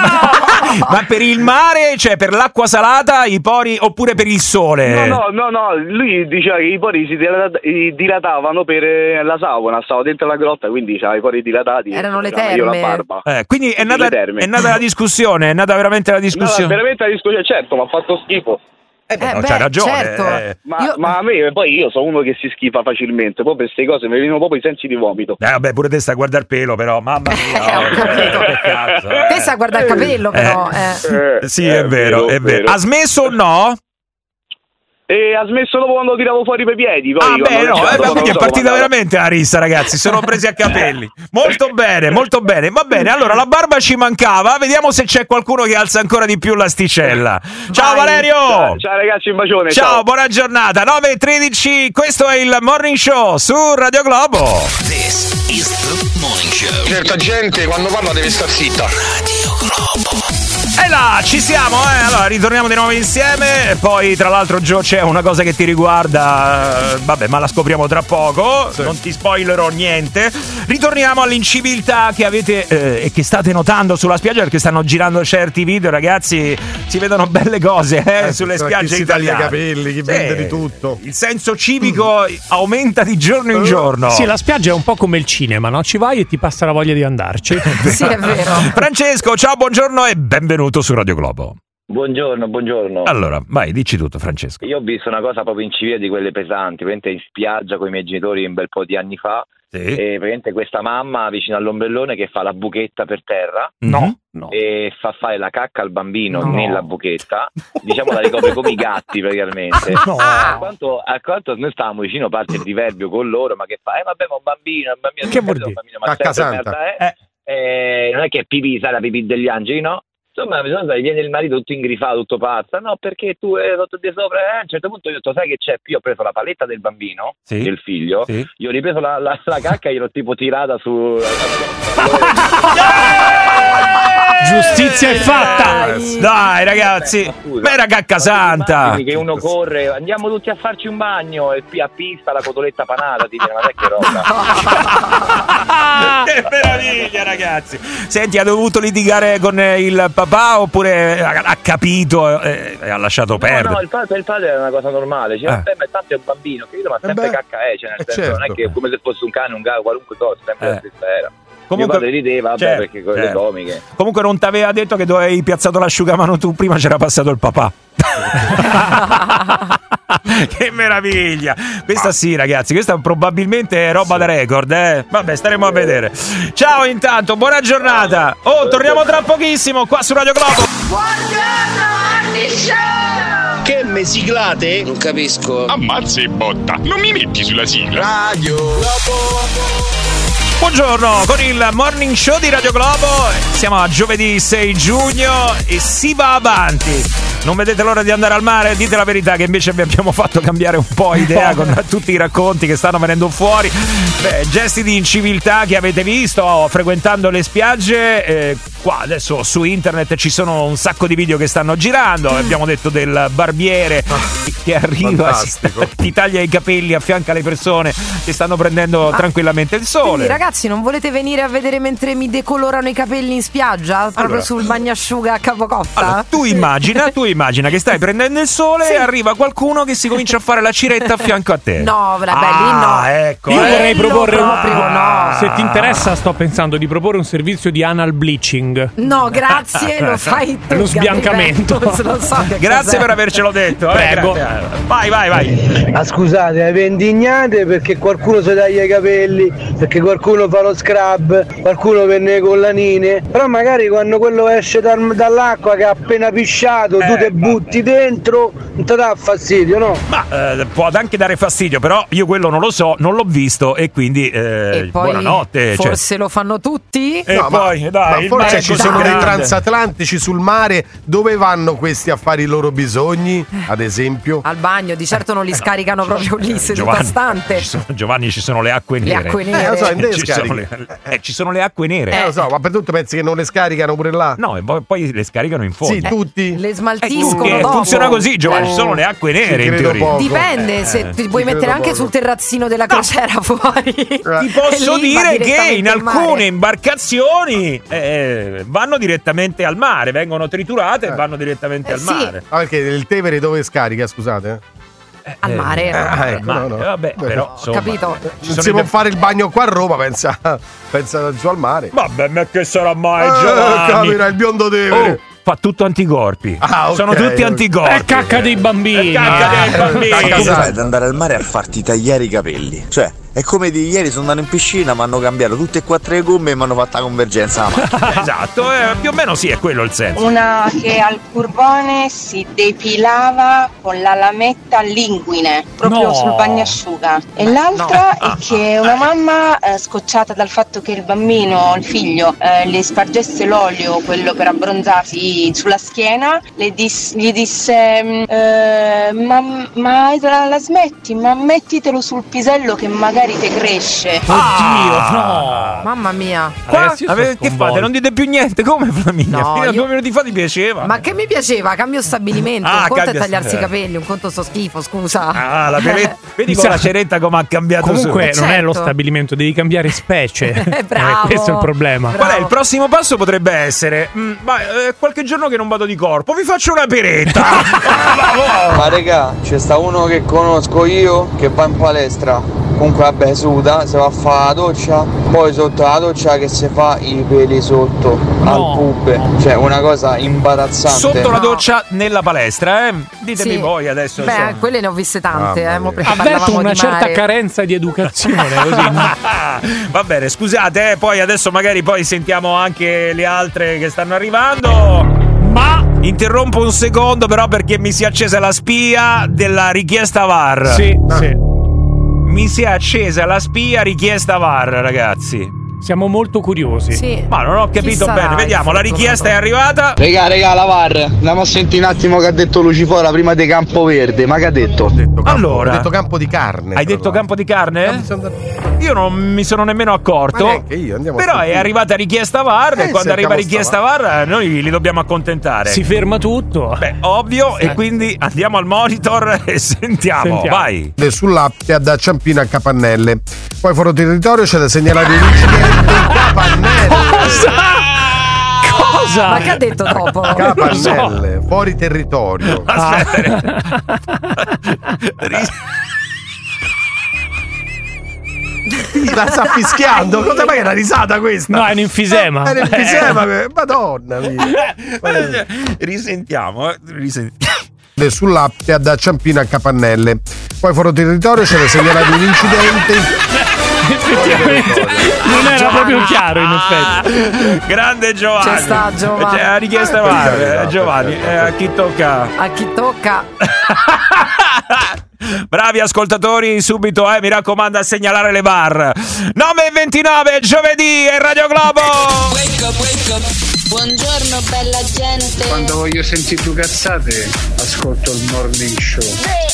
Ma per il mare, cioè per l'acqua salata, i pori, oppure per il sole? No, no, no, no, lui diceva che i pori si dilata- i dilatavano per eh, la sauna, stavo dentro la grotta, quindi c'aveva i pori dilatati. Erano le c'aveva io la terme. barba. Eh, quindi è Sì, nata, le terme. è nata la discussione, è nata veramente la No, discussione. veramente la discussione, certo, mi ha fatto schifo. Eh beh, Eh no, beh, c'hai ragione. certo. eh. Ma, Io- ma a me, poi io sono uno che si schifa facilmente, poi per queste cose mi vengono proprio i sensi di vomito. Eh, vabbè, pure te stai a guardare il pelo, però, mamma mia. Eh, ho oh, capito. che cazzo, eh. Te sai guardare il capello, però. eh. Eh, Sì, è vero, è vero. Ha smesso o no? E ha smesso dopo quando tiravo fuori per i piedi. Poi Ah, quando beh, l'ho no, lasciato, eh, dopo quindi è non so partita come andava. veramente la rissa, ragazzi. Sono presi a capelli. Molto bene, molto bene. Va bene, allora la barba ci mancava. Vediamo se c'è qualcuno che alza ancora di più l'asticella. Ciao, Vai. Valerio! Ciao, ciao ragazzi, un bacione. Ciao, Ciao. buona giornata. nove e tredici, questo è il Morning Show su Radio Globo. This is the morning show. Certa gente quando parla deve star zitta. Radio Globo. E là, ci siamo, eh. Allora, ritorniamo di nuovo insieme. Poi, tra l'altro, Gio, c'è una cosa che ti riguarda. eh, Vabbè, ma la scopriamo tra poco. Non ti spoilerò niente. Ritorniamo all'inciviltà che avete eh, e che state notando sulla spiaggia, perché stanno girando certi video, ragazzi. Si vedono belle cose eh, Eh, sulle chi spiagge si taglia i italiane. capelli, chi Sì. vende di tutto. Il senso civico aumenta di giorno in giorno. Sì, la spiaggia è un po' come il cinema, no? Ci vai e ti passa la voglia di andarci. Sì, è vero. Francesco, ciao, buongiorno e benvenuto su Radio Globo. Buongiorno, buongiorno. Allora, vai, dici tutto, Francesco. Io ho visto una cosa proprio incivile di quelle pesanti, praticamente in spiaggia con i miei genitori un bel po' di anni fa. Sì. E praticamente questa mamma vicino all'ombrellone che fa la buchetta per terra. No, no. E fa fare la cacca al bambino No. nella buchetta, diciamo la ricopre come i gatti praticamente. No. A quanto, a quanto noi stavamo vicino, parte il diverbio con loro, ma che fa? Eh vabbè, ma un bambino, un bambino, Che un vuol bambino, dire? un bambino, ma Cacca sempre santa. merda, eh? Eh, non è che è pipì, sai la pipì degli angeli, no? Insomma, bisogna viene il marito tutto ingrifato, tutto pazzo. No, perché tu hai rotto di sopra. Eh, a un certo punto io ho detto, sai che c'è? Io ho preso la paletta del bambino, Sì. del figlio, Sì. gli ho ripreso la, la, la cacca e gliel'ho tipo tirata su. Giustizia è fatta! Dai, dai, ragazzi, bella cacca santa. Che uno corre, andiamo tutti a farci un bagno e qui a pista la cotoletta panata, ti viene, ma è che roba. Che meraviglia, ragazzi. Senti, ha dovuto litigare con eh, il papà oppure ha, ha capito e e ha lasciato No, perdere? no, il padre, il padre era una cosa normale, cioè, Eh. vabbè, ma tanto è un bambino, capito? Ma sempre beh, cacca è, cioè nel eh, senso, non è certo. che è come se fosse un cane, un gatto, qualunque cosa, sempre Eh. la stessa era. Comunque- Mio padre rideva, vabbè, certo, perché con le certo. comiche. Comunque non ti aveva detto che dove hai piazzato l'asciugamano tu, prima c'era passato il papà. Che meraviglia! Questa sì, ragazzi, questa probabilmente è roba da record, eh? Vabbè, staremo a vedere. Ciao intanto, buona giornata. Oh, torniamo tra pochissimo qua su Radio Globo. Che me siglate? Non capisco. Ammazza e botta, non mi metti sulla sigla. Radio Buongiorno con il Morning Show di Radio Globo. Siamo a giovedì sei giugno e si va avanti. Non vedete l'ora di andare al mare? Dite la verità che invece vi abbiamo fatto cambiare un po' idea con tutti i racconti che stanno venendo fuori. Beh, gesti di inciviltà che avete visto frequentando le spiagge. Eh, qua adesso su internet ci sono un sacco di video che stanno girando. Abbiamo detto del barbiere che arriva, si, fantastico. ti taglia i capelli, affianca le persone che stanno prendendo tranquillamente il sole. Quindi, ragazzi, non volete venire a vedere mentre mi decolorano i capelli in spiaggia? Proprio Allora. sul bagnasciuga a capocotta? Allora, tu immagina, tu immagina che stai prendendo il sole Sì. e arriva qualcuno che si comincia a fare la ciretta a fianco a te. No, vabbè, lì no. Ah, ecco. Io eh. vorrei proporre un proprio no. Se ti interessa, sto pensando di proporre un servizio di anal bleaching. No, grazie, lo fai tu. Lo sbiancamento. Gabriele, non so che Grazie cos'è. per avercelo detto. eh, Prego. grazie. Vai, vai, vai. Ah, scusate, vi indignate perché qualcuno si taglia i capelli, perché qualcuno fa lo scrub, qualcuno vende le collanine, però magari quando quello esce dal- dall'acqua che ha appena pisciato, tu Eh, te butti dentro, non ti dà fastidio, no? Ma eh, può anche dare fastidio, però io quello non lo so, non l'ho visto e quindi eh, E poi buonanotte. cioè. forse lo fanno tutti? E No, ma- poi, dai, ma il forse mare è ci così sono dei grande. transatlantici sul mare. Dove vanno questi a fare i loro bisogni, ad esempio? Al bagno, di certo non li scaricano proprio lì seduto a Giovanni, stante. ci sono, Giovanni, ci sono le acque Le nere. acque nere. Eh, lo so, in te ci, sono scarichi. le, eh, ci sono le acque nere. Eh, lo so, ma per tutto pensi che non le scaricano pure là? No, e poi, poi le scaricano in fondo. Sì, tutti. Le Eh, smaltiscono che dopo. funziona così, Giovanni, ci sono le acque nere Ci in credo teoria. poco. Dipende, Eh, se ti puoi ci mettere credo anche poco. sul terrazzino della crociera fuori. Ti E posso lì va dire che direttamente in al mare. alcune imbarcazioni eh, vanno direttamente al mare, vengono triturate e vanno direttamente Eh, al sì. mare. Ah, perché il Tevere dove scarica, scusate? Al mare. Eh, Ah, eh, ecco, ma- no, no. eh, vabbè, Beh, però, insomma, capito? ci Non sono si i- può fare il bagno qua a Roma, pensa, pensa giù al mare. Vabbè, ma che sarà mai, Eh, Giovanni? capirà, il biondo Tevere. Oh, fa tutto anticorpi. Ah, ok, Sono tutti ok. anticorpi. È cacca dei bambini. È cacca dei bambini. Come fai ad andare al mare a farti tagliare i capelli? Cioè, è come di ieri sono andato in piscina, mi hanno cambiato tutte e quattro le gomme e mi hanno fatto la convergenza. Esatto, eh, più o meno sì, è quello il senso. Una che al Curbone si depilava con la lametta linguine proprio No. sul bagnasciuga, e l'altra è che una mamma eh, scocciata dal fatto che il bambino, il figlio, eh, le spargesse l'olio, quello per abbronzarsi, sulla schiena, le dis- gli disse mm, eh, ma, ma la, la smetti, ma mettitelo sul pisello che magari ti cresce. Oddio, no. Mamma mia. Qua, Ragazzi, io ave- sono che fate? sconvolto. Non dite più niente? Come Flaminia? No, Fino a io- due minuti fa ti piaceva. Ma che mi piaceva? Cambio stabilimento. Ah, un conto è cambia- tagliarsi eh. i capelli, un conto sto schifo, scusa. Ah, la peletta. Vedi Mi con sa- la ceretta come ha cambiato Comunque su. non è certo. lo stabilimento, devi cambiare specie. Bravo. Eh, questo è il problema. Qual è il prossimo passo? Potrebbe essere mm, ma, eh, qualche giorno che non vado di corpo, vi faccio una peretta. Ma regà, c'è sta uno che conosco io che va in palestra. Comunque vabbè, suda, si va a fare la doccia, poi sotto la doccia che si fa i peli sotto al pube. Cioè una cosa imbarazzante. Sotto la doccia nella palestra, eh? Ditemi Sì. voi adesso. Beh, insomma. quelle ne ho viste tante, Mamma eh. mo mia. perché Avverto parlavamo una di certa mare. carenza di educazione, così. Va bene, scusate, eh, poi adesso magari poi sentiamo anche le altre che stanno arrivando. Ma interrompo un secondo però perché mi si è accesa la spia della richiesta V A R. Sì, sì. Mi si è accesa la spia richiesta V A R, ragazzi. Siamo molto curiosi. Sì. Ma non ho capito Chi bene, sarà vediamo, il la richiesta è arrivata. Regà, regà, la V A R. Andiamo a sentire un attimo che ha detto Lucifora prima di Campoverde. Ma che ha detto? Campo, Allora. ho detto campo di carne. Hai tra detto l'altro. campo di carne? Io non mi sono nemmeno accorto. Ma neanche io, andiamo a Però è sentire. arrivata richiesta V A R Eh, e quando cerchiamo arriva richiesta V sta A R noi li dobbiamo accontentare. Si ferma tutto. Beh, ovvio, e quindi andiamo al monitor e sentiamo. Sentiamo. Vai. Sull'Appia da Ciampino a Capannelle. Poi fuori territorio c'è da segnalare un incidente in Capannelle. Cosa? Ma che ha detto dopo? Capannelle, fuori territorio. Aspetta. Ris- La sta fischiando. Cosa mai è una risata questa? No, è un enfisema. È un enfisema. Madonna mia. Risentiamo, eh, risentiamo. Sull'Appia da Ciampino a Capannelle. Poi fuori territorio c'è da segnalare un incidente. Effettivamente non era proprio chiaro, in effetti. Grande Giovanni. C'è sta Giovanni. C'è la richiesta V A R, eh, Giovanni. Eh, a chi tocca? A chi tocca? Bravi ascoltatori, subito, eh, mi raccomando, a segnalare le V A R. nove e ventinove, giovedì, e Radio Globo. Buongiorno bella gente. Quando voglio sentire due cazzate, ascolto il morning show.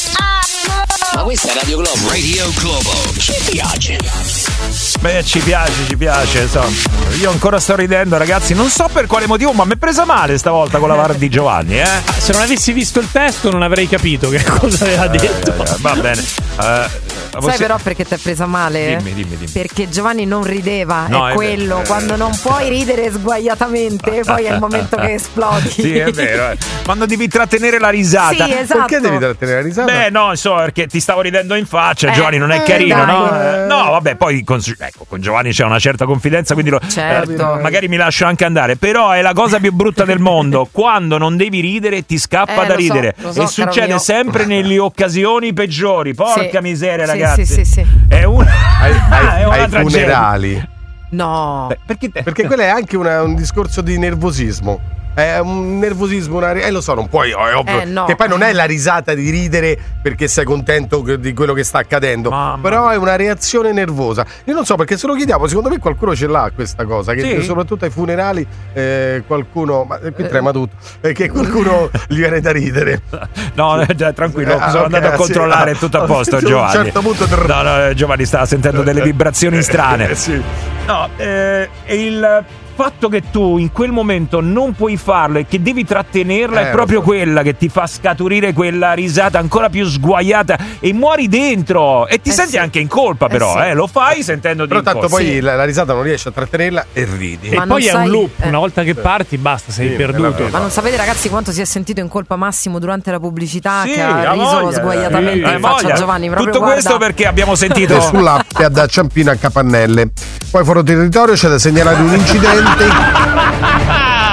Ma questa è Radio Globo. Radio Globo. Ci piace. Beh, ci piace, ci piace, insomma. Io ancora sto ridendo, ragazzi. Non so per quale motivo, ma mi è presa male stavolta con la V A R di Giovanni, eh. Se non avessi visto il testo non avrei capito che cosa aveva detto. Eh, eh, va bene. Eh, Sai però perché ti è presa male? Dimmi, dimmi, dimmi. Perché Giovanni non rideva, No, è è quello. vero. Quando non puoi ridere sguaiatamente, poi è il momento che esplodi. Sì, è vero. eh. Quando devi trattenere la risata. Sì, esatto. Perché devi trattenere la risata? Beh, no, insomma, perché ti stavo ridendo in faccia, Eh, Giovanni non è eh, carino, dai. no? Eh, No, vabbè, poi con, ecco, con Giovanni c'è una certa confidenza, quindi lo, Certo. eh, magari mi lascio anche andare, però è la cosa più brutta del mondo, quando non devi ridere ti scappa Eh, da lo so, ridere lo so, e caro succede mio. sempre nelle occasioni peggiori, porca Sì. miseria, Sì, ragazzi. sì, sì, sì. È una, Ai, ai- è una ai tragedia. funerali. No. Beh, perché, te- Perché quello è anche una- un discorso di nervosismo. È un nervosismo, una, eh lo so, non puoi, è ovvio. Eh, no. Che poi non è la risata di ridere perché sei contento che- di quello che sta accadendo, però è una reazione nervosa. Io non so perché se lo chiediamo, secondo me qualcuno ce l'ha questa cosa, che Sì? soprattutto ai funerali eh, qualcuno, ma qui trema tutto, eh, che qualcuno gli viene da ridere. No, eh, già, tranquillo, Ah, sono ok, andato a sì, controllare, ah, è tutto a ho posto, sentito Giovanni. a un certo punto trrr. No, no, Giovanni stava sentendo delle vibrazioni strane. Eh, sì. No, eh, e il fatto che tu in quel momento non puoi farlo e che devi trattenerla Eh, è proprio lo so. quella che ti fa scaturire quella risata ancora più sguaiata e muori dentro e ti Eh, senti sì. anche in colpa, però, Eh, sì. eh, lo fai sentendoti Però in tanto colpa. poi Sì. la, la risata non riesci a trattenerla e ridi. E Ma poi non è sai- un loop, eh. una volta che parti basta, sei Sì, perduto. è la- Ma non sapete, ragazzi, quanto si è sentito in colpa Massimo durante la pubblicità Sì, che ha ha riso voglia, sguaiatamente eh, in faccia voglia. a Giovanni. Proprio, Tutto guarda, questo perché abbiamo sentito E sull'Appia da Ciampino a Capannelle. Poi fuori territorio c'è da segnalare un incidente.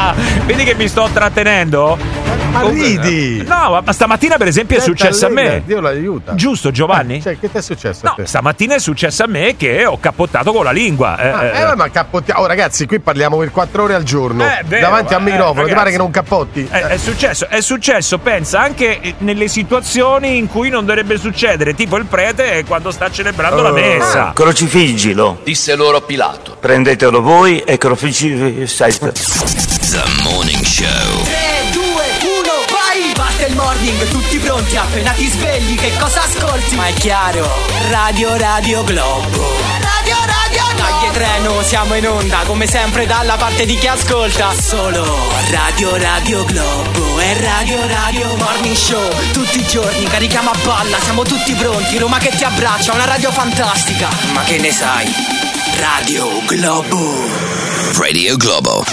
Vedi che mi sto trattenendo? Ma ridi! No, ma stamattina per esempio è Senta, successo a lei, me. Dio l'aiuta. Giusto, Giovanni? Eh, cioè, che ti è successo a No, te? stamattina è successo a me che ho cappottato con la lingua. Eh, Ah, eh, eh, ma cappottiamo. Oh, ragazzi, qui parliamo per quattro ore al giorno. Eh, vero, davanti al eh, microfono. Ti ragazzi. pare che non cappotti? È, è successo, è successo, pensa, anche nelle situazioni in cui non dovrebbe succedere, tipo il prete quando sta celebrando la messa. Crocifiggilo, disse loro Pilato. Prendetelo voi e crocifiggilo. The Morning Show. tre, due, uno, vai! Parte il morning, tutti pronti, appena ti svegli, che cosa ascolti? Ma è chiaro, Radio Radio Globo. Radio Radio Globo. Dai treno, siamo in onda, come sempre dalla parte di chi ascolta. Solo Radio Radio Globo e Radio Radio Morning Show. Tutti i giorni carichiamo a palla, siamo tutti pronti, Roma che ti abbraccia, una radio fantastica. Ma che ne sai? Radio Globo. Radio Globo.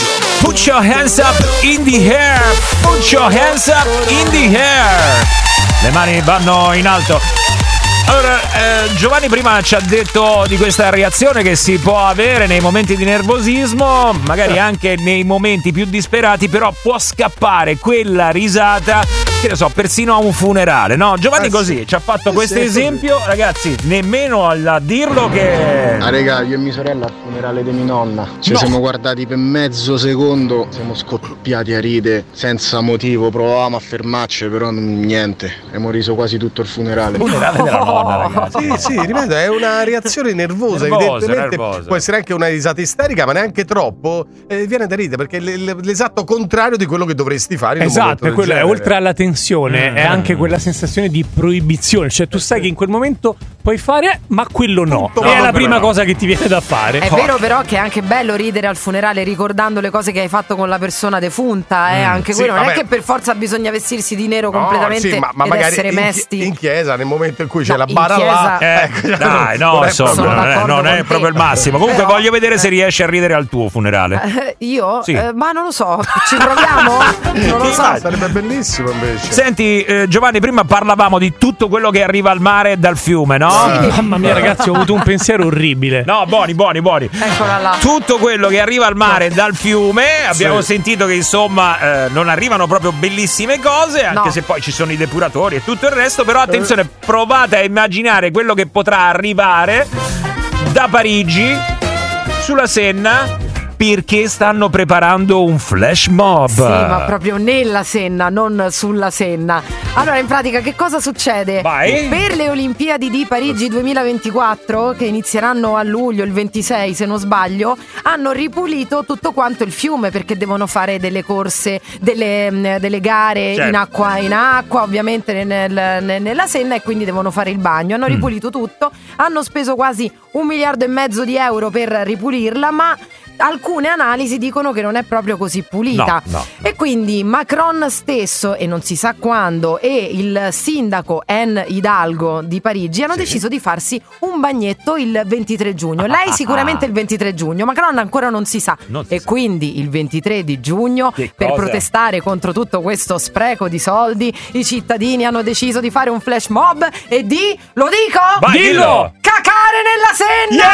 Put your hands up in the air. Put your hands up in the air. Le mani vanno in alto. Allora, eh, Giovanni prima ci ha detto di questa reazione che si può avere nei momenti di nervosismo, magari anche nei momenti più disperati, però può scappare quella risata, che ne so, persino a un funerale, no? Giovanni Eh, così sì. ci ha fatto Eh, questo sì, è esempio, ragazzi, nemmeno a dirlo che... Ah regà, io e mia sorella al funerale di mia nonna ci No. siamo guardati per mezzo secondo, siamo scoppiati a ride senza motivo, provavamo a fermarci però non- niente, abbiamo riso quasi tutto il funerale. Funerale della nonna, ragazzi. Sì, sì, ripeto, è una reazione nervosa, Nervosa, evidentemente nervosa. può essere anche una risata isterica, ma neanche troppo, eh, viene da ridere perché è l- l- l'esatto contrario di quello che dovresti fare in un momento Esatto, è del quella, genere. oltre alla tensione, Mm. è anche quella sensazione di proibizione. Cioè, tu sai che in quel momento puoi fare, ma quello no. Tutto è no, la però prima no. cosa che ti viene da fare. È vero però che è anche bello ridere al funerale ricordando le cose che hai fatto con la persona defunta, eh? Mm. Anche Sì, quello non vabbè. è che per forza bisogna vestirsi di nero No, completamente sì, ma, ma ed magari essere in, mesti. in chiesa nel momento in cui c'è No, la in bara là, chiesa- ecco, Dai, non no, è insomma, proprio- non è, d'accordo non è con te. proprio il massimo. Comunque Però- voglio vedere se riesci a ridere al tuo funerale. Eh, io? Sì. Eh, ma non lo so, ci proviamo? Non lo so. Ah, sarebbe bellissimo invece. Senti, eh, Giovanni, prima parlavamo di tutto quello che arriva al mare dal fiume, no? Sì. Mamma mia, ragazzi, ho avuto un pensiero orribile. No, buoni, buoni, buoni. Eccola là. Tutto quello che arriva al mare dal fiume, abbiamo Sì. sentito che insomma eh, non arrivano proprio bellissime cose, anche No. se poi ci sono i depuratori e tutto il resto, però attenzione, provate a immaginare quello che potrà arrivare da Parigi sulla Senna, perché stanno preparando un flash mob. Sì, ma proprio nella Senna, non sulla Senna. Allora, in pratica, che cosa succede? Vai. Per le Olimpiadi di Parigi duemilaventiquattro, che inizieranno a luglio, il ventisei se non sbaglio, hanno ripulito tutto quanto il fiume perché devono fare delle corse, delle, mh, delle gare Certo. in acqua, in acqua, ovviamente nel- nel- nella Senna, e quindi devono fare il bagno. Hanno ripulito tutto, hanno speso quasi un miliardo e mezzo di euro per ripulirla, ma alcune analisi dicono che non è proprio così pulita. No, no. E quindi Macron stesso, e non si sa quando, e il sindaco Anne Hidalgo di Parigi hanno deciso di farsi un bagnetto il ventitré giugno. Lei sicuramente il ventitré giugno, Macron ancora non si sa. Non si e sa. quindi il ventitré di giugno, Che per cosa? protestare contro tutto questo spreco di soldi, i cittadini hanno deciso di fare un flash mob e di, lo dico? Vai, dillo! Cacare nella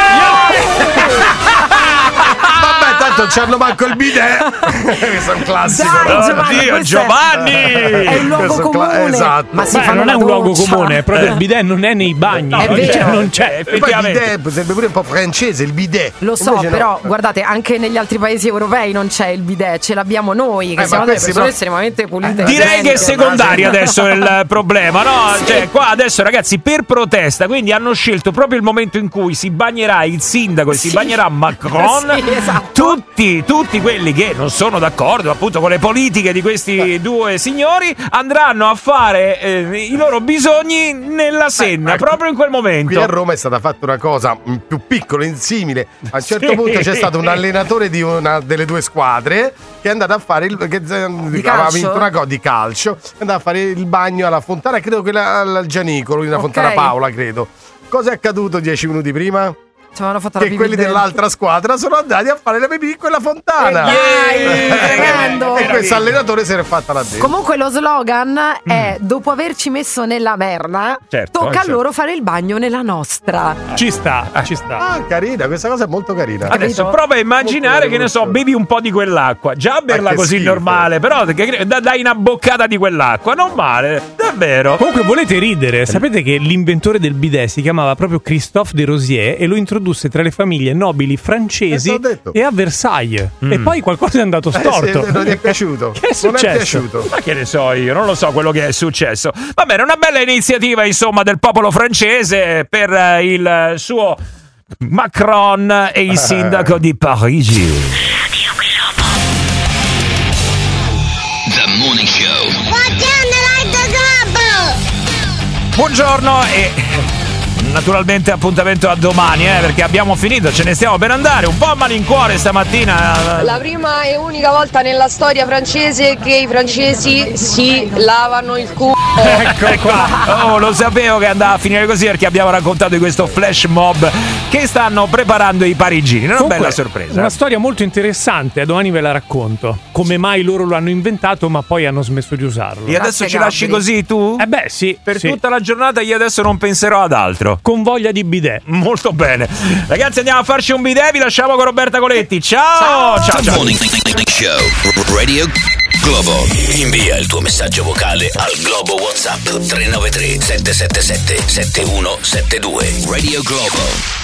Senna! Vabbè, tanto non c'hanno manco il bidet. Questo è un classico. Dai, no? Giovanni, Oddio, questo è- Giovanni! È un luogo Questo è un cla- comune. esatto. Ma si Beh, fanno non è la un luogo doccia. comune, è proprio il bidet non è nei bagni. È Cioè, vero. non c'è. E poi il Effettivamente. bidet sarebbe pure un po' francese, il bidet. Lo so, Invece no. però guardate, anche negli altri paesi europei non c'è il bidet, ce l'abbiamo noi, che Eh, ma siamo delle questi persone no. estremamente pulite. Direi che è secondario ma- adesso il problema, no? Cioè, qua adesso ragazzi, per protesta, quindi hanno scelto proprio il momento in cui si bagnerà il sindaco e si Sì. bagnerà Macron. Sì, esatto. Tutti, tutti quelli che non sono d'accordo appunto con le politiche di questi due signori andranno a fare eh, i loro bisogni nella Senna, ma- proprio in quel Qui a momento. Roma è stata fatta una cosa mm, più piccola, insimile. A un certo Sì. punto c'è stato un allenatore di una delle due squadre che è andato a fare il che aveva calcio? vinto una cosa di calcio, è andato a fare il bagno alla Fontana, credo che al Gianicolo, in una Ok. Fontana Paola, credo. Cosa è accaduto dieci minuti prima? Ci avevano fatto la che pipì quelli dentro. dell'altra squadra sono andati a fare la pipì in quella fontana. Eh, dai, tremendo. E questo allenatore se l'è fatta là dentro. Comunque lo slogan è: dopo averci messo nella merda, Certo, tocca eh, a certo. loro fare il bagno nella nostra. Ci sta, ci sta. Ah, carina, questa cosa è molto carina. Adesso prova a immaginare che ne so, bevi un po' di quell'acqua. Già berla che così schifo. normale, però che- da- dai una boccata di quell'acqua, non male, davvero. Comunque volete ridere? Sapete che l'inventore del bidet si chiamava proprio Christophe de Rosier e lo introdusse tra le famiglie nobili francesi Eh, t'ho detto. e a Versailles. Mm. E poi qualcosa è andato Eh, sì, storto. non ti è piaciuto. Che è Non è successo? piaciuto. Ma che ne so io, non lo so quello che è successo. Va bene, una bella iniziativa insomma del popolo francese per eh, il suo Macron e il sindaco di Parigi. The Morning Show. Buongiorno e naturalmente appuntamento a domani, eh, perché abbiamo finito, ce ne stiamo per andare, un po' a malincuore stamattina. La prima e unica volta nella storia francese che i francesi si lavano il culo. Ecco qua, oh, lo sapevo che andava a finire così perché abbiamo raccontato di questo flash mob che stanno preparando i parigini, una Comunque, bella sorpresa. Una storia molto interessante, a domani ve la racconto. Come mai loro lo hanno inventato ma poi hanno smesso di usarlo. E adesso ci lasci così tu? Eh beh sì. Per sì. tutta la giornata io adesso non penserò ad altro. Con voglia di bidet. Molto bene. Ragazzi andiamo a farci un bidet, vi lasciamo con Roberta Coletti. Ciao! Ciao, The ciao. Morning Show. Radio Globo. Invia il tuo messaggio vocale al Globo WhatsApp tre nove tre sette sette sette sette uno sette due. Radio Globo.